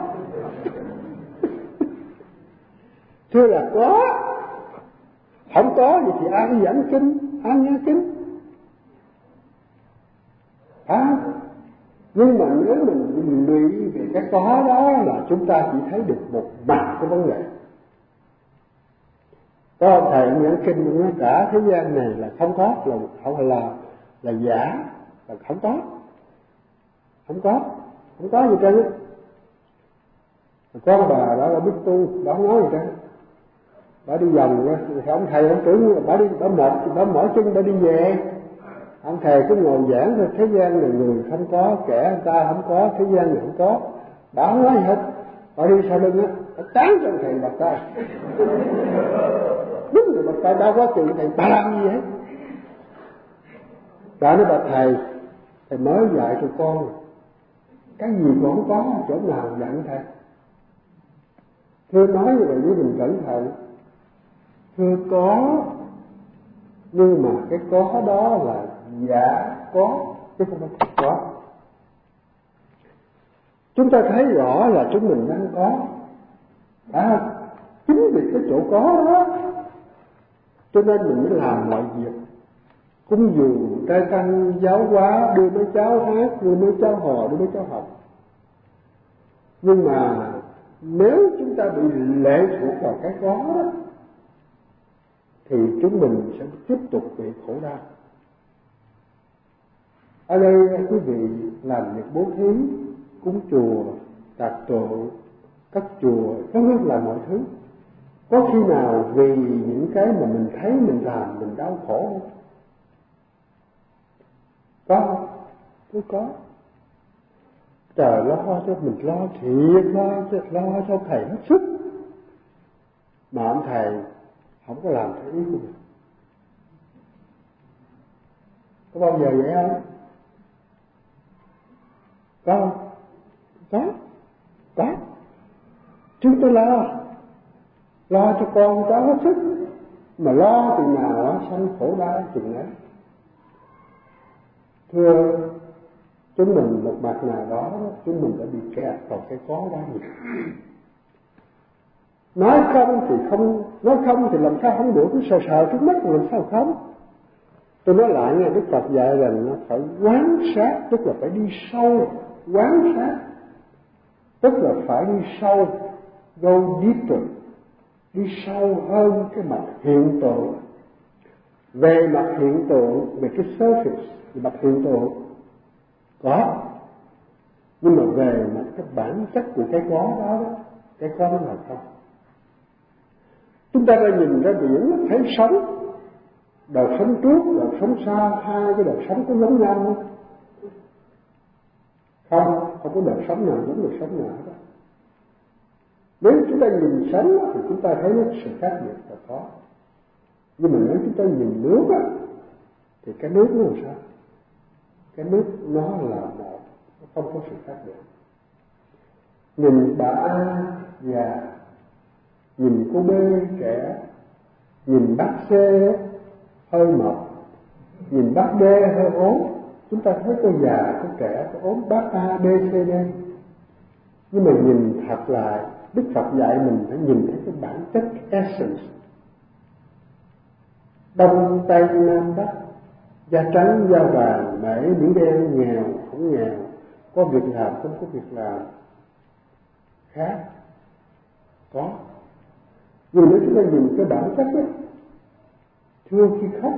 Thưa là có. Không có gì thì ai giảng kinh, ai nghe kinh. À, nhưng mà nếu mình lụy về cái có đó là chúng ta chỉ thấy được một mặt của vấn đề. Có ông thầy ông giảng kinh ông nói cả thế gian này là không có, là không là là giả, là không có, không có, không có gì trơn á. Con bà đó là biết tu, bà không nói gì trơn. Bà đi vòng ra, ông thầy ông tưởng là bà đi, bà mệt, bà mỏi chân bà đi về. Ông thầy cứ ngồi giảng thôi, thế gian này người không có, kẻ người ta không có, thế gian này không có. Bà không nói gì hết. Bà đi sau lưng á, bà tán cho ông thầy bạc tay. Đúng rồi, bạc tay đâu có chuyện thầy, bà làm gì hết. Bà nói bà thầy, thầy mới dạy cho con, cái gì cũng không có, chỗ nào dặn thầy. Thưa nói như vậy với mình cẩn thận. Thưa có, nhưng mà cái có đó là giả có, chứ không phải thật có. Chúng ta thấy rõ là chúng mình đang có. À, chính vì cái chỗ có đó, cho nên mình mới làm mọi việc. Cúng dường, trai tăng, giáo hóa, đưa mấy cháu hát, đưa mấy cháu hò, đưa mấy cháu học. Nhưng mà nếu chúng ta bị lệ thuộc vào cái có đó, thì chúng mình sẽ tiếp tục bị khổ đau. Ở đây quý vị làm việc bố thí, cúng chùa, tạc tượng, cất chùa, có rất là mọi thứ. Có khi nào vì những cái mà mình thấy mình làm mình đau khổ không? Có không? Tôi có. Trời lo cho mình, lo thiệt, lo cho, lo cho thầy hết sức. Mà ông thầy không có làm theo ý của mình. Có bao giờ vậy không? Có không? Có. Có. Chúng tôi lo. Lo cho con cháu hết sức. Mà lo từ nào đó sanh khổ đau chừng đấy. Thưa, chúng mình một mặt nào đó, chúng mình đã bị kẹt vào cái có đó nhiều. Nói không thì không, nói không thì làm sao không được, cứ sờ sờ trước mắt làm sao không. Tôi nói lại nghe, Đức Phật dạy rằng nó phải quán sát, tức là phải đi sâu, quán sát, tức là phải đi sâu, go deeper, đi sâu hơn cái mặt hiện tượng. Về mặt hiện tượng, về cái surface, về mặt hiện tượng có, nhưng mà về mặt cái bản chất của cái có đó, đó cái có nó là không. Chúng ta đã nhìn ra biển thấy sống, đời sống trước, đời sống sau, hai cái đời sống có giống nhau không? Không, không có đời sống nào giống đời sống nào hết. Nếu chúng ta nhìn sống thì chúng ta thấy nó sự khác biệt là có. Nhưng mà nếu chúng ta nhìn nước á, thì cái nước nó làm sao? Cái nước nó là một, nó không có sự khác biệt. Nhìn bà A già, nhìn cô B trẻ, nhìn bác C hơi mập, nhìn bác D hơi ốm, chúng ta thấy cô già, cô trẻ, cô ốm, bác A, B, C, D. Nhưng mà nhìn thật lại, Đức Phật dạy mình phải nhìn thấy cái bản chất, cái essence. Đông, Tây, Nam, Bắc, da trắng, da vàng, mễ, biển đen, nghèo, không nghèo, có việc làm, không có việc làm, khác, có. Nhưng nếu chúng ta nhìn cái bản chất ấy, thương khi khóc.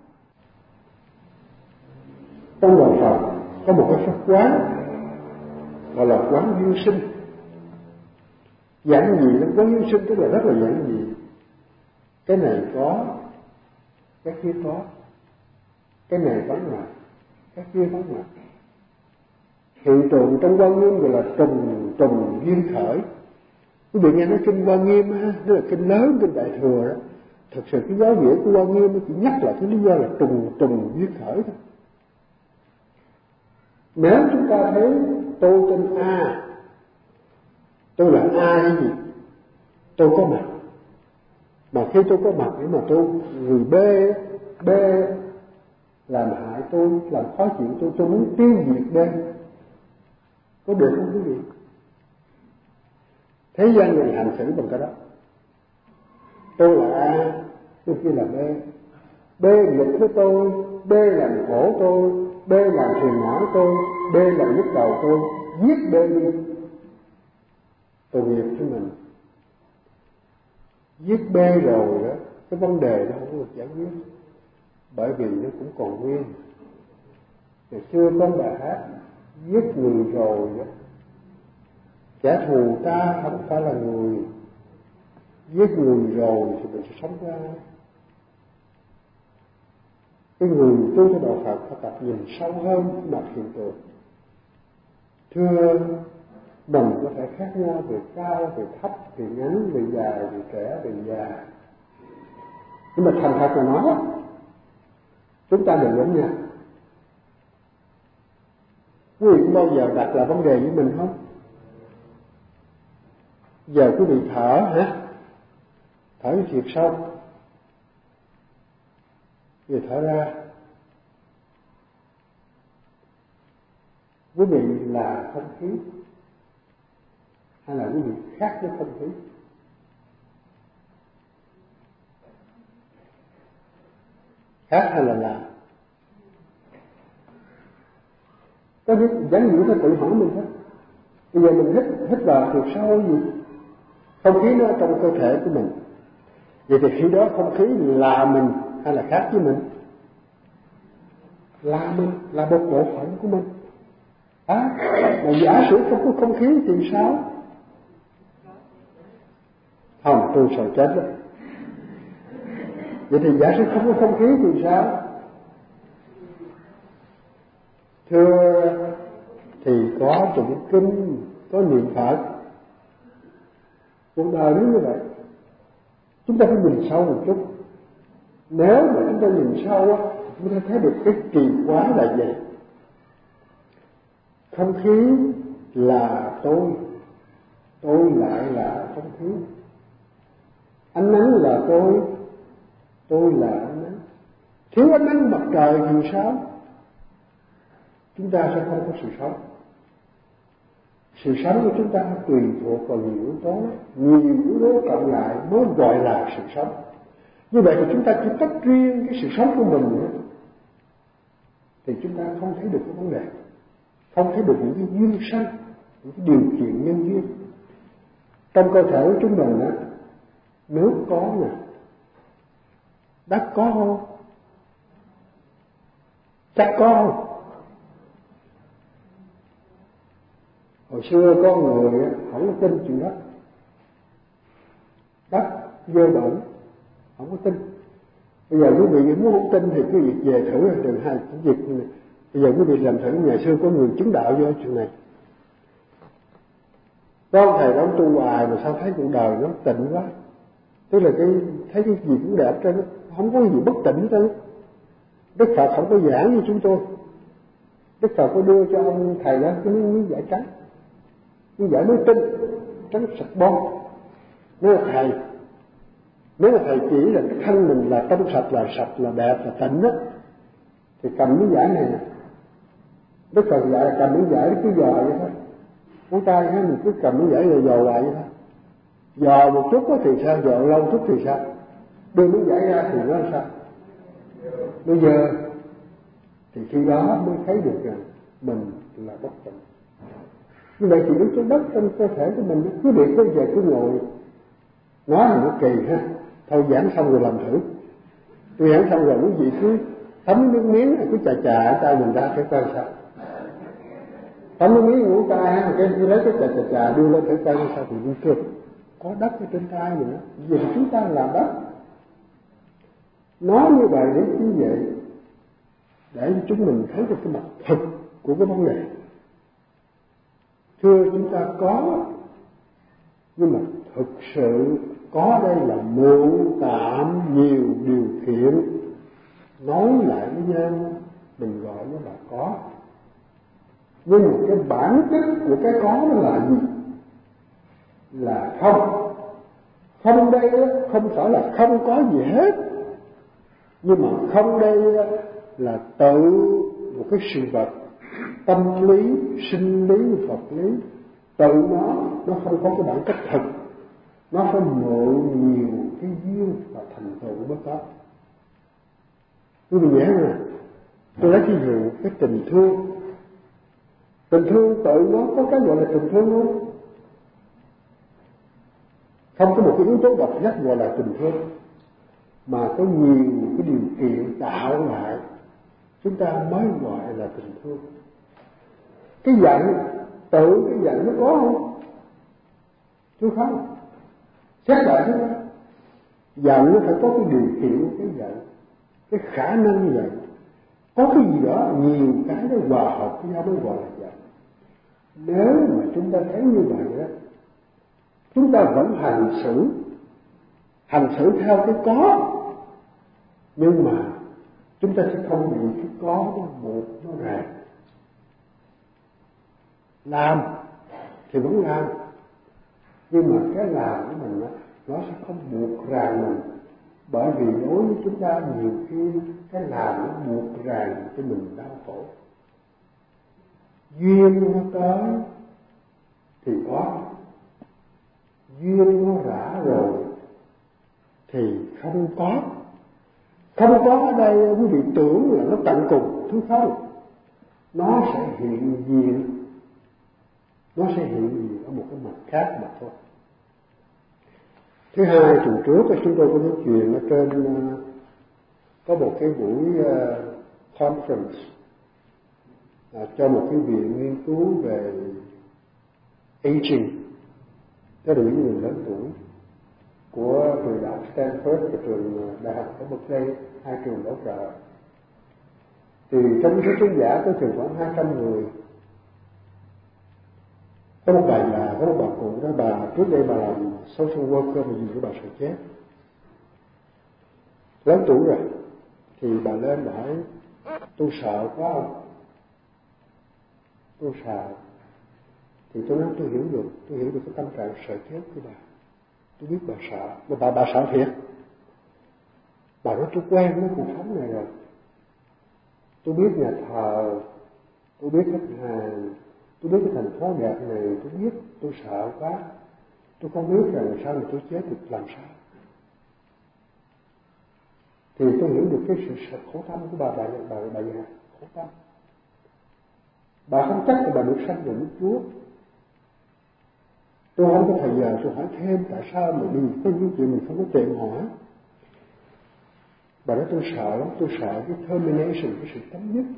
Trong đạo Phật có một cái pháp quán gọi là quán duyên sinh. Giản dị, quán duyên sinh tức là rất là giản dị. Cái này có, cái kia có, cái này vắng mặt, cái kia vắng mặt. Hiện tượng trong Quan Nghiêm gọi là trùng trùng duyên khởi. Quý vị nghe nói kinh Quan Nghiêm ha, tức là kinh lớn, kinh Đại Thừa đó. Thực sự cái giáo nghĩa của Hoa Nghiêm nó chỉ nhắc lại cái lý do là trùng trùng duyên khởi thôi. Nếu chúng ta thấy tôi tên A, tôi là A cái gì? Tôi có mặt. Mà khi tôi có mặt để mà tôi người B, B làm hại tôi, làm khó chịu tôi, tôi muốn tiêu diệt B. Có được không quý vị? Thế gian này hành xử bằng cái đó. Tôi là A, tôi kia là B. B nghịch với tôi, B làm khổ tôi, B làm phiền não tôi, B làm nhức đầu tôi, giết B đi. Tội nghiệp cho mình. Giết B rồi đó, cái vấn đề đó không được giải quyết, bởi vì nó cũng còn nguyên. Ngày xưa có bài hát giết người rồi đó, kẻ thù ta không phải là người, giết người rồi thì mình sẽ sống ra. Cái người tu theo đạo Phật phải tập nhìn sâu hơn mặt hiện tượng. Thưa, mình có thể khác nhau về cao, về thấp, về ngắn, về dài, về trẻ, về già. Nhưng mà thành thật là nói, chúng ta đừng giống nhau. Quý vị có bao giờ đặt là vấn đề với mình không? Giờ quý vị thở hả? Thở thiệt sâu. Rồi thở ra. Quý vị là không khí hay là quý vị khác với không khí? Khác hay là là? Có biết gián nhiễu phải tự hỏi mình hết. Bây giờ mình hít hít vào thiệt sâu gì? Không khí nó ở trong cơ thể của mình. Vậy thì khi đó không khí là mình hay là khác với mình? Là mình, là một bộ phận của mình. À, mà giả sử không có không khí thì sao? Không, tôi sợ chết đó. Vậy thì giả sử không có không khí thì sao? Thưa, thì có tụng kinh, có niệm Phật. Cuộc đời nó như vậy. Chúng ta phải nhìn sâu một chút. Nếu mà chúng ta nhìn sâu á, chúng ta thấy được cái kỳ quái là gì? Không khí là tôi, tôi lại là không khí. Ánh nắng là tôi, tôi là ánh nắng. Thiếu ánh nắng mặt trời thì sao? Chúng ta sẽ không có sự sống. Sự sống của chúng ta tùy thuộc vào nhiều yếu tố, nhiều yếu tố cộng lại mới gọi là sự sống. Như vậy thì chúng ta chỉ tách riêng cái sự sống của mình nữa, thì chúng ta không thấy được cái vấn đề, không thấy được những cái duyên sanh, những cái điều kiện nhân duyên. Trong cơ thể của chúng mình đó, nước có nè, đất có không? Chắc có không? Hồi xưa có người không có tin chuyện đó, đất dơ bẩn, không có tin. Bây giờ quý vị muốn không tin thì quý vị về thử đường hai cái việc này. Bây giờ quý vị làm thử, ngày xưa có người chứng đạo vô chuyện này. Có thầy đó tu hoài mà sao thấy cuộc đời nó tịnh quá. Tức là cái thấy cái gì cũng đẹp trơn, không có gì bất tịnh hết. Đức Phật không có giảng như chúng tôi. Đức Phật có đưa cho ông thầy đó cái miếng giải trắng, miếng giải mới tinh, trắng sạch bon. Nói là thầy, nếu mà thầy chỉ là cái thân mình là trong sạch, là sạch, là đẹp, là tịnh á, thì cầm miếng giải này nè. Đức Phật dạy là cầm miếng giải cứ dò vậy thôi. Ngón tay ha, mình cứ cầm miếng giải rồi dò lại vậy thôi. Dò một chút thì sao, dò lâu chút thì sao? Đưa miếng giải ra thì nó sao? Bây giờ thì khi đó mới thấy được rằng mình là bất tịnh. Như vậy thì những cái đất trong cơ thể của mình cứ việc bây giờ cứ ngồi nói là nó kỳ ha. Thôi giảng xong rồi làm thử. Tôi giảng xong rồi quý vị cứ thấm nước miếng, cứ chà chà tay mình ra thử coi sao. Thấm nước miếng ngủ tay ha, cái cứ lấy cái chà chà chà đưa lên thử coi sao thì đi kịp. Có đất ở trên tay mình, vì chúng ta là đất. Nói như vậy để như vậy, để chúng mình thấy được cái mặt thực của cái vấn đề. Thưa, chúng ta có, nhưng mà thực sự có đây là mượn tạm nhiều điều kiện nói lại với nhau, mình gọi nó là có. Nhưng mà cái bản chất của cái có nó là gì? Là không. Không đây không phải là không có gì hết, nhưng mà không đây là tự một cái sự vật tâm lý, sinh lý, vật lý, tự nó nó không có cái bản chất thực, nó phải mượn nhiều cái duyên và thành tựu mới có. Quý vị nhớ nè, tôi lấy ví dụ cái tình thương. Tình thương tự nó có cái gọi là tình thương không? Không có một cái yếu tố độc nhất gọi là tình thương, mà có nhiều cái điều kiện tạo lại chúng ta mới gọi là tình thương. Cái giận, tự cái giận nó có không? Chứ không. Xét lại thế đó. Giận nó phải có cái điều kiện cái giận, cái khả năng giận. Có cái gì đó, nhiều cái nó hòa hợp với nhau mới gọi là giận. Nếu mà chúng ta thấy như vậy đó, chúng ta vẫn hành xử, hành xử theo cái có, nhưng mà chúng ta sẽ không bị cái có nó buộc nó ràng. Làm thì vẫn làm, nhưng mà cái làm của mình đó, nó sẽ không buộc ràng mình, bởi vì đối với chúng ta nhiều khi cái làm nó buộc ràng cho mình đau khổ. Duyên nó tới thì có, duyên nó rã rồi thì không có. Không có ở đây quý vị tưởng là nó tận cùng, thứ không. Nó sẽ hiện diện, nó sẽ hiện diện ở một cái mặt khác mà thôi. Thứ hai, tuần trước chúng tôi có nói chuyện ở trên uh, có một cái buổi uh, conference uh, cho một cái viện nghiên cứu về aging, tức là những người lớn tuổi, của trường đại học Stanford và trường đại học ở Berkeley, hai trường hỗ trợ. Thì trong số khán giả có chừng khoảng hai trăm người. Có một bà già, có một bà cụ đó, bà trước đây bà làm social worker mà gì của bà sợ chết, lớn tuổi rồi, thì bà lên bà hỏi tôi sợ quá không, tôi sợ. Thì tôi nói tôi hiểu được, tôi hiểu được cái tâm trạng sợ chết của bà, tôi biết bà sợ, mà bà bà sợ thiệt. Bà nói tôi quen với cuộc sống này rồi, tôi biết nhà thờ, tôi biết khách hàng, tôi biết cái thành phố đẹp này, tôi biết, tôi sợ quá, tôi không biết rằng sao mà tôi chết được làm sao. Thì tôi hiểu được cái sự sợ khổ tâm của bà, bà bà bà già khổ tâm. Bà không chắc là bà được sanh về nước Chúa. Tôi không có thời giờ tôi hỏi thêm tại sao mà đi có những chuyện mình không có tiện hỏi. Bà nói tôi sợ lắm, tôi sợ cái termination, cái sự chấm dứt.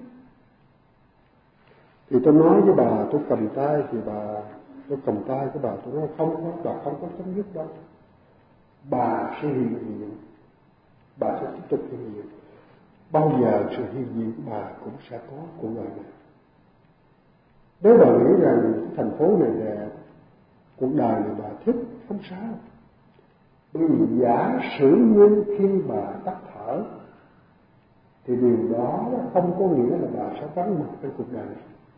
Thì tôi nói với bà, tôi cầm tay thì bà, tôi cầm tay của bà, tôi nói không có, bà không có chấm dứt đâu. Bà sẽ hiện diện, bà sẽ tiếp tục hiện diện. Bao giờ sự hiện diện của bà cũng sẽ có cuộc đời này. Nếu bà nghĩ rằng thành phố này đẹp, cuộc đời này bà thích, không sao. Bởi vì giả sử như khi bà tắt thở, thì điều đó không có nghĩa là bà sẽ vắng mặt trong cuộc đời này.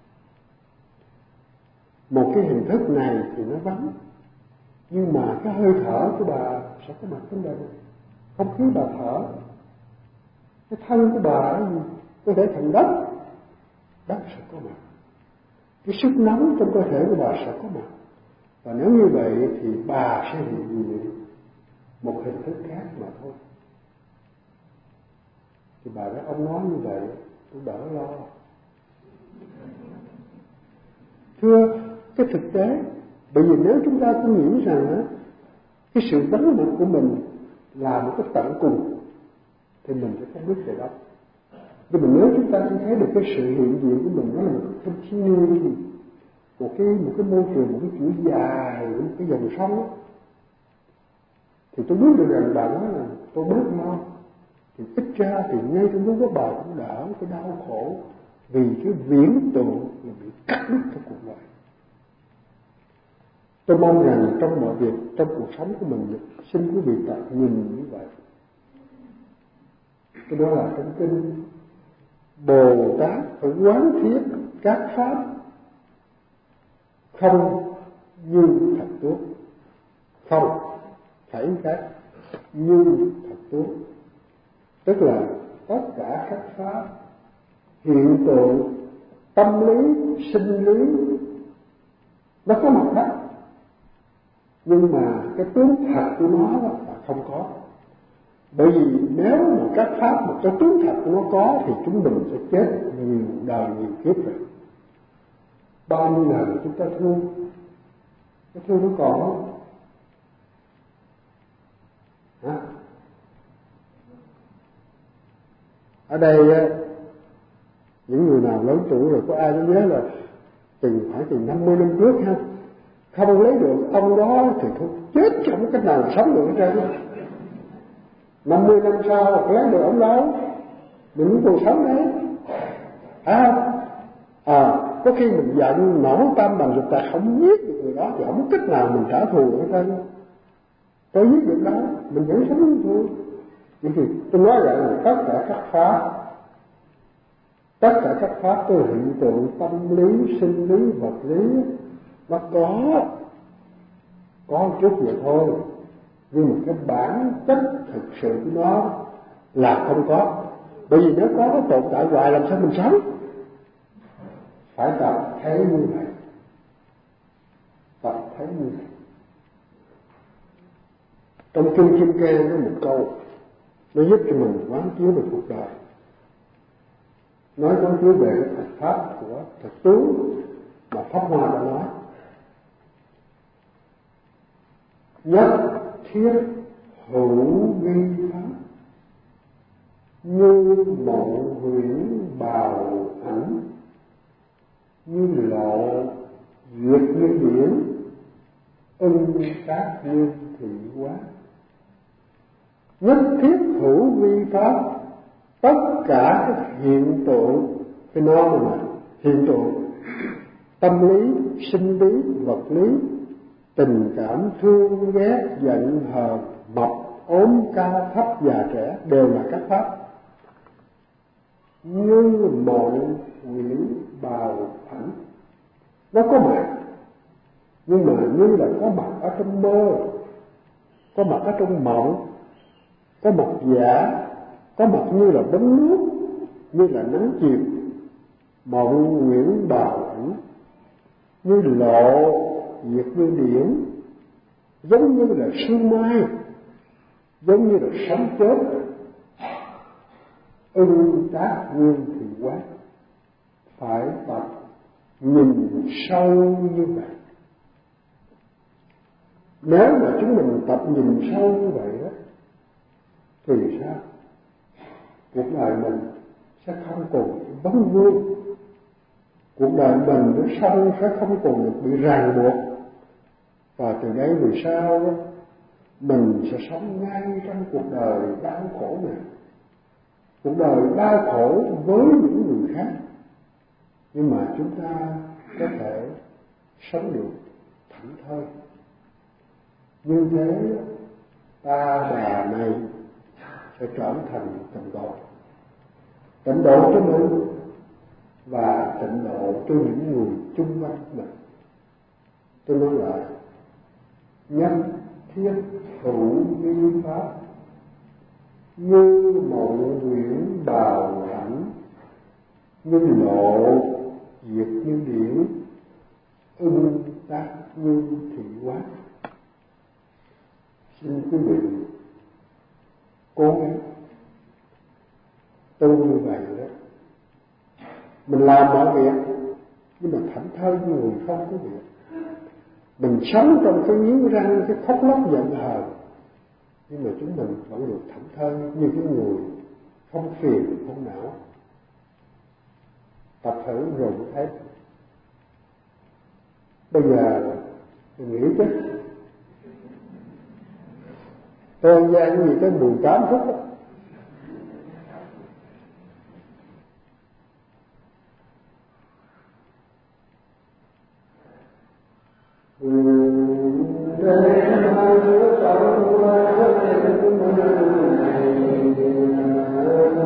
Một cái hình thức này thì nó vắng, nhưng mà cái hơi thở của bà sẽ có mặt trong đời này. Không khí bà thở, cái thân của bà là gì? Cơ thể thành đất, đất sẽ có mặt. Cái sức nóng trong cơ thể của bà sẽ có mặt. Và nếu như vậy thì bà sẽ hiện diện một hình thức khác mà thôi. Thì bà nói ông nói như vậy tôi đỡ lo. Thưa, cái thực tế, bởi vì nếu chúng ta cứ nghĩ rằng cái sự vắng mặt của mình là một cái tận cùng thì mình sẽ không biết về đâu. Nhưng mà nếu chúng ta chỉ thấy được cái sự hiện diện của mình nó là một cái continuity, một cái một cái môi trường, một cái chuỗi dài, một cái dòng sông đó, thì tôi biết được rằng bà nói là tôi bớt lo, thì ít ra thì ngay trong lúc đó bà cũng đỡ cái đau khổ vì cái viễn tượng là bị cắt đứt trong cuộc đời. Tôi mong rằng trong mọi việc, trong cuộc sống của mình, xin quý vị tập nhìn như vậy. Cái đó là trong kinh Bồ Tát phải quán thiết các pháp không như thật tốt, không phải các như thật tốt, tức là tất cả các pháp hiện tượng tâm lý sinh lý nó có mặt đó, nhưng mà cái tướng thật của nó là không có. Bởi vì nếu mà các pháp mà cái tướng thật của nó có thì chúng mình sẽ chết nhiều đời nhiều kiếp rồi. Bao nhiêu lần chúng ta thương, cái thương nó còn không? Hả? Ở đây những người nào lớn tuổi rồi có ai có nhớ là từng phải từng năm mươi năm trước ha, không lấy được ông đó thì thôi chết không có cách nào sống được hết trơn. Năm mươi năm sau lấy được ông đó mình còn sống đấy, à, à có khi mình giận nổi tâm bằng chúng ta không giết được người đó thì không có cách nào mình trả thù được hết trơn. Tôi giết được đó mình vẫn sống như thôi. Vậy thì tôi nói lại là tất cả các pháp, tất cả các pháp có hiện tượng tâm lý, sinh lý, vật lý nó có có chút vậy thôi, nhưng mà cái bản chất thực sự của nó là không có. Bởi vì nếu có nó tồn tại hoài làm sao mình sống? Phải tập thấy như vậy, tập thấy như vậy. Trong kinh Kim Cang có một câu nó giúp cho mình quán chiếu được cuộc đời, nói quán chiếu về cái thật pháp của thực tướng mà Pháp Hoa đã nói. Nhất thiết hữu vi pháp, như mộng huyễn bào ảnh, như lộ diệt như điển, ưng tác như thị quá. Nhất thiết hữu vi pháp, tất cả các hiện tượng phenomena, hiện tượng tâm lý, sinh lý, vật lý, tình cảm, thương ghét, giận hờn, mập ốm, cao thấp, già trẻ đều là các pháp. Như mộng huyễn bào ảnh, nó có mặt nhưng mà như là có mặt ở trong mơ, có mặt ở trong mộng, có mặt giả, có mặt như là bóng nước, như là nắng chiều. Mộng huyễn bào ảnh, như lộ diệt như điển, giống như là sương mai, giống như là sấm chớp, ưng tác nguyên thị quát. Phải tập nhìn sâu như vậy. Nếu mà chúng mình tập nhìn sâu như vậy đó thì sao? Cuộc đời mình sẽ không còn vấn vương, cuộc đời mình nó xong sẽ không còn được bị ràng buộc, và từ đây về sau đó, mình sẽ sống ngay trong cuộc đời đau khổ này. Cuộc đời đau khổ với những người khác, nhưng mà chúng ta có thể sống được thảnh thơi. Như thế ta bà này sẽ trở thành tịnh độ, tịnh độ cho mình và tịnh độ cho những người chung quanh mình. Tôi nói lại, nhất thiết hữu vi pháp, như mộng huyễn bào ảnh, như lộ diệt như điển, ưng tác như thị quát. Xin quý vị cố gắng tu như vậy đó. Mình làm mọi việc nhưng mà thảnh thơi như người không có việc. Mình sống trong cái nghiến răng, cái khóc lóc giận hờn, nhưng mà chúng mình vẫn được thảnh thơi như cái người không phiền không não. Tập thử rồi mới thấy. Bây giờ mình nghĩ chứ tôi ăn gian gì tới mười tám phút đó. Ừ. sống qua tình này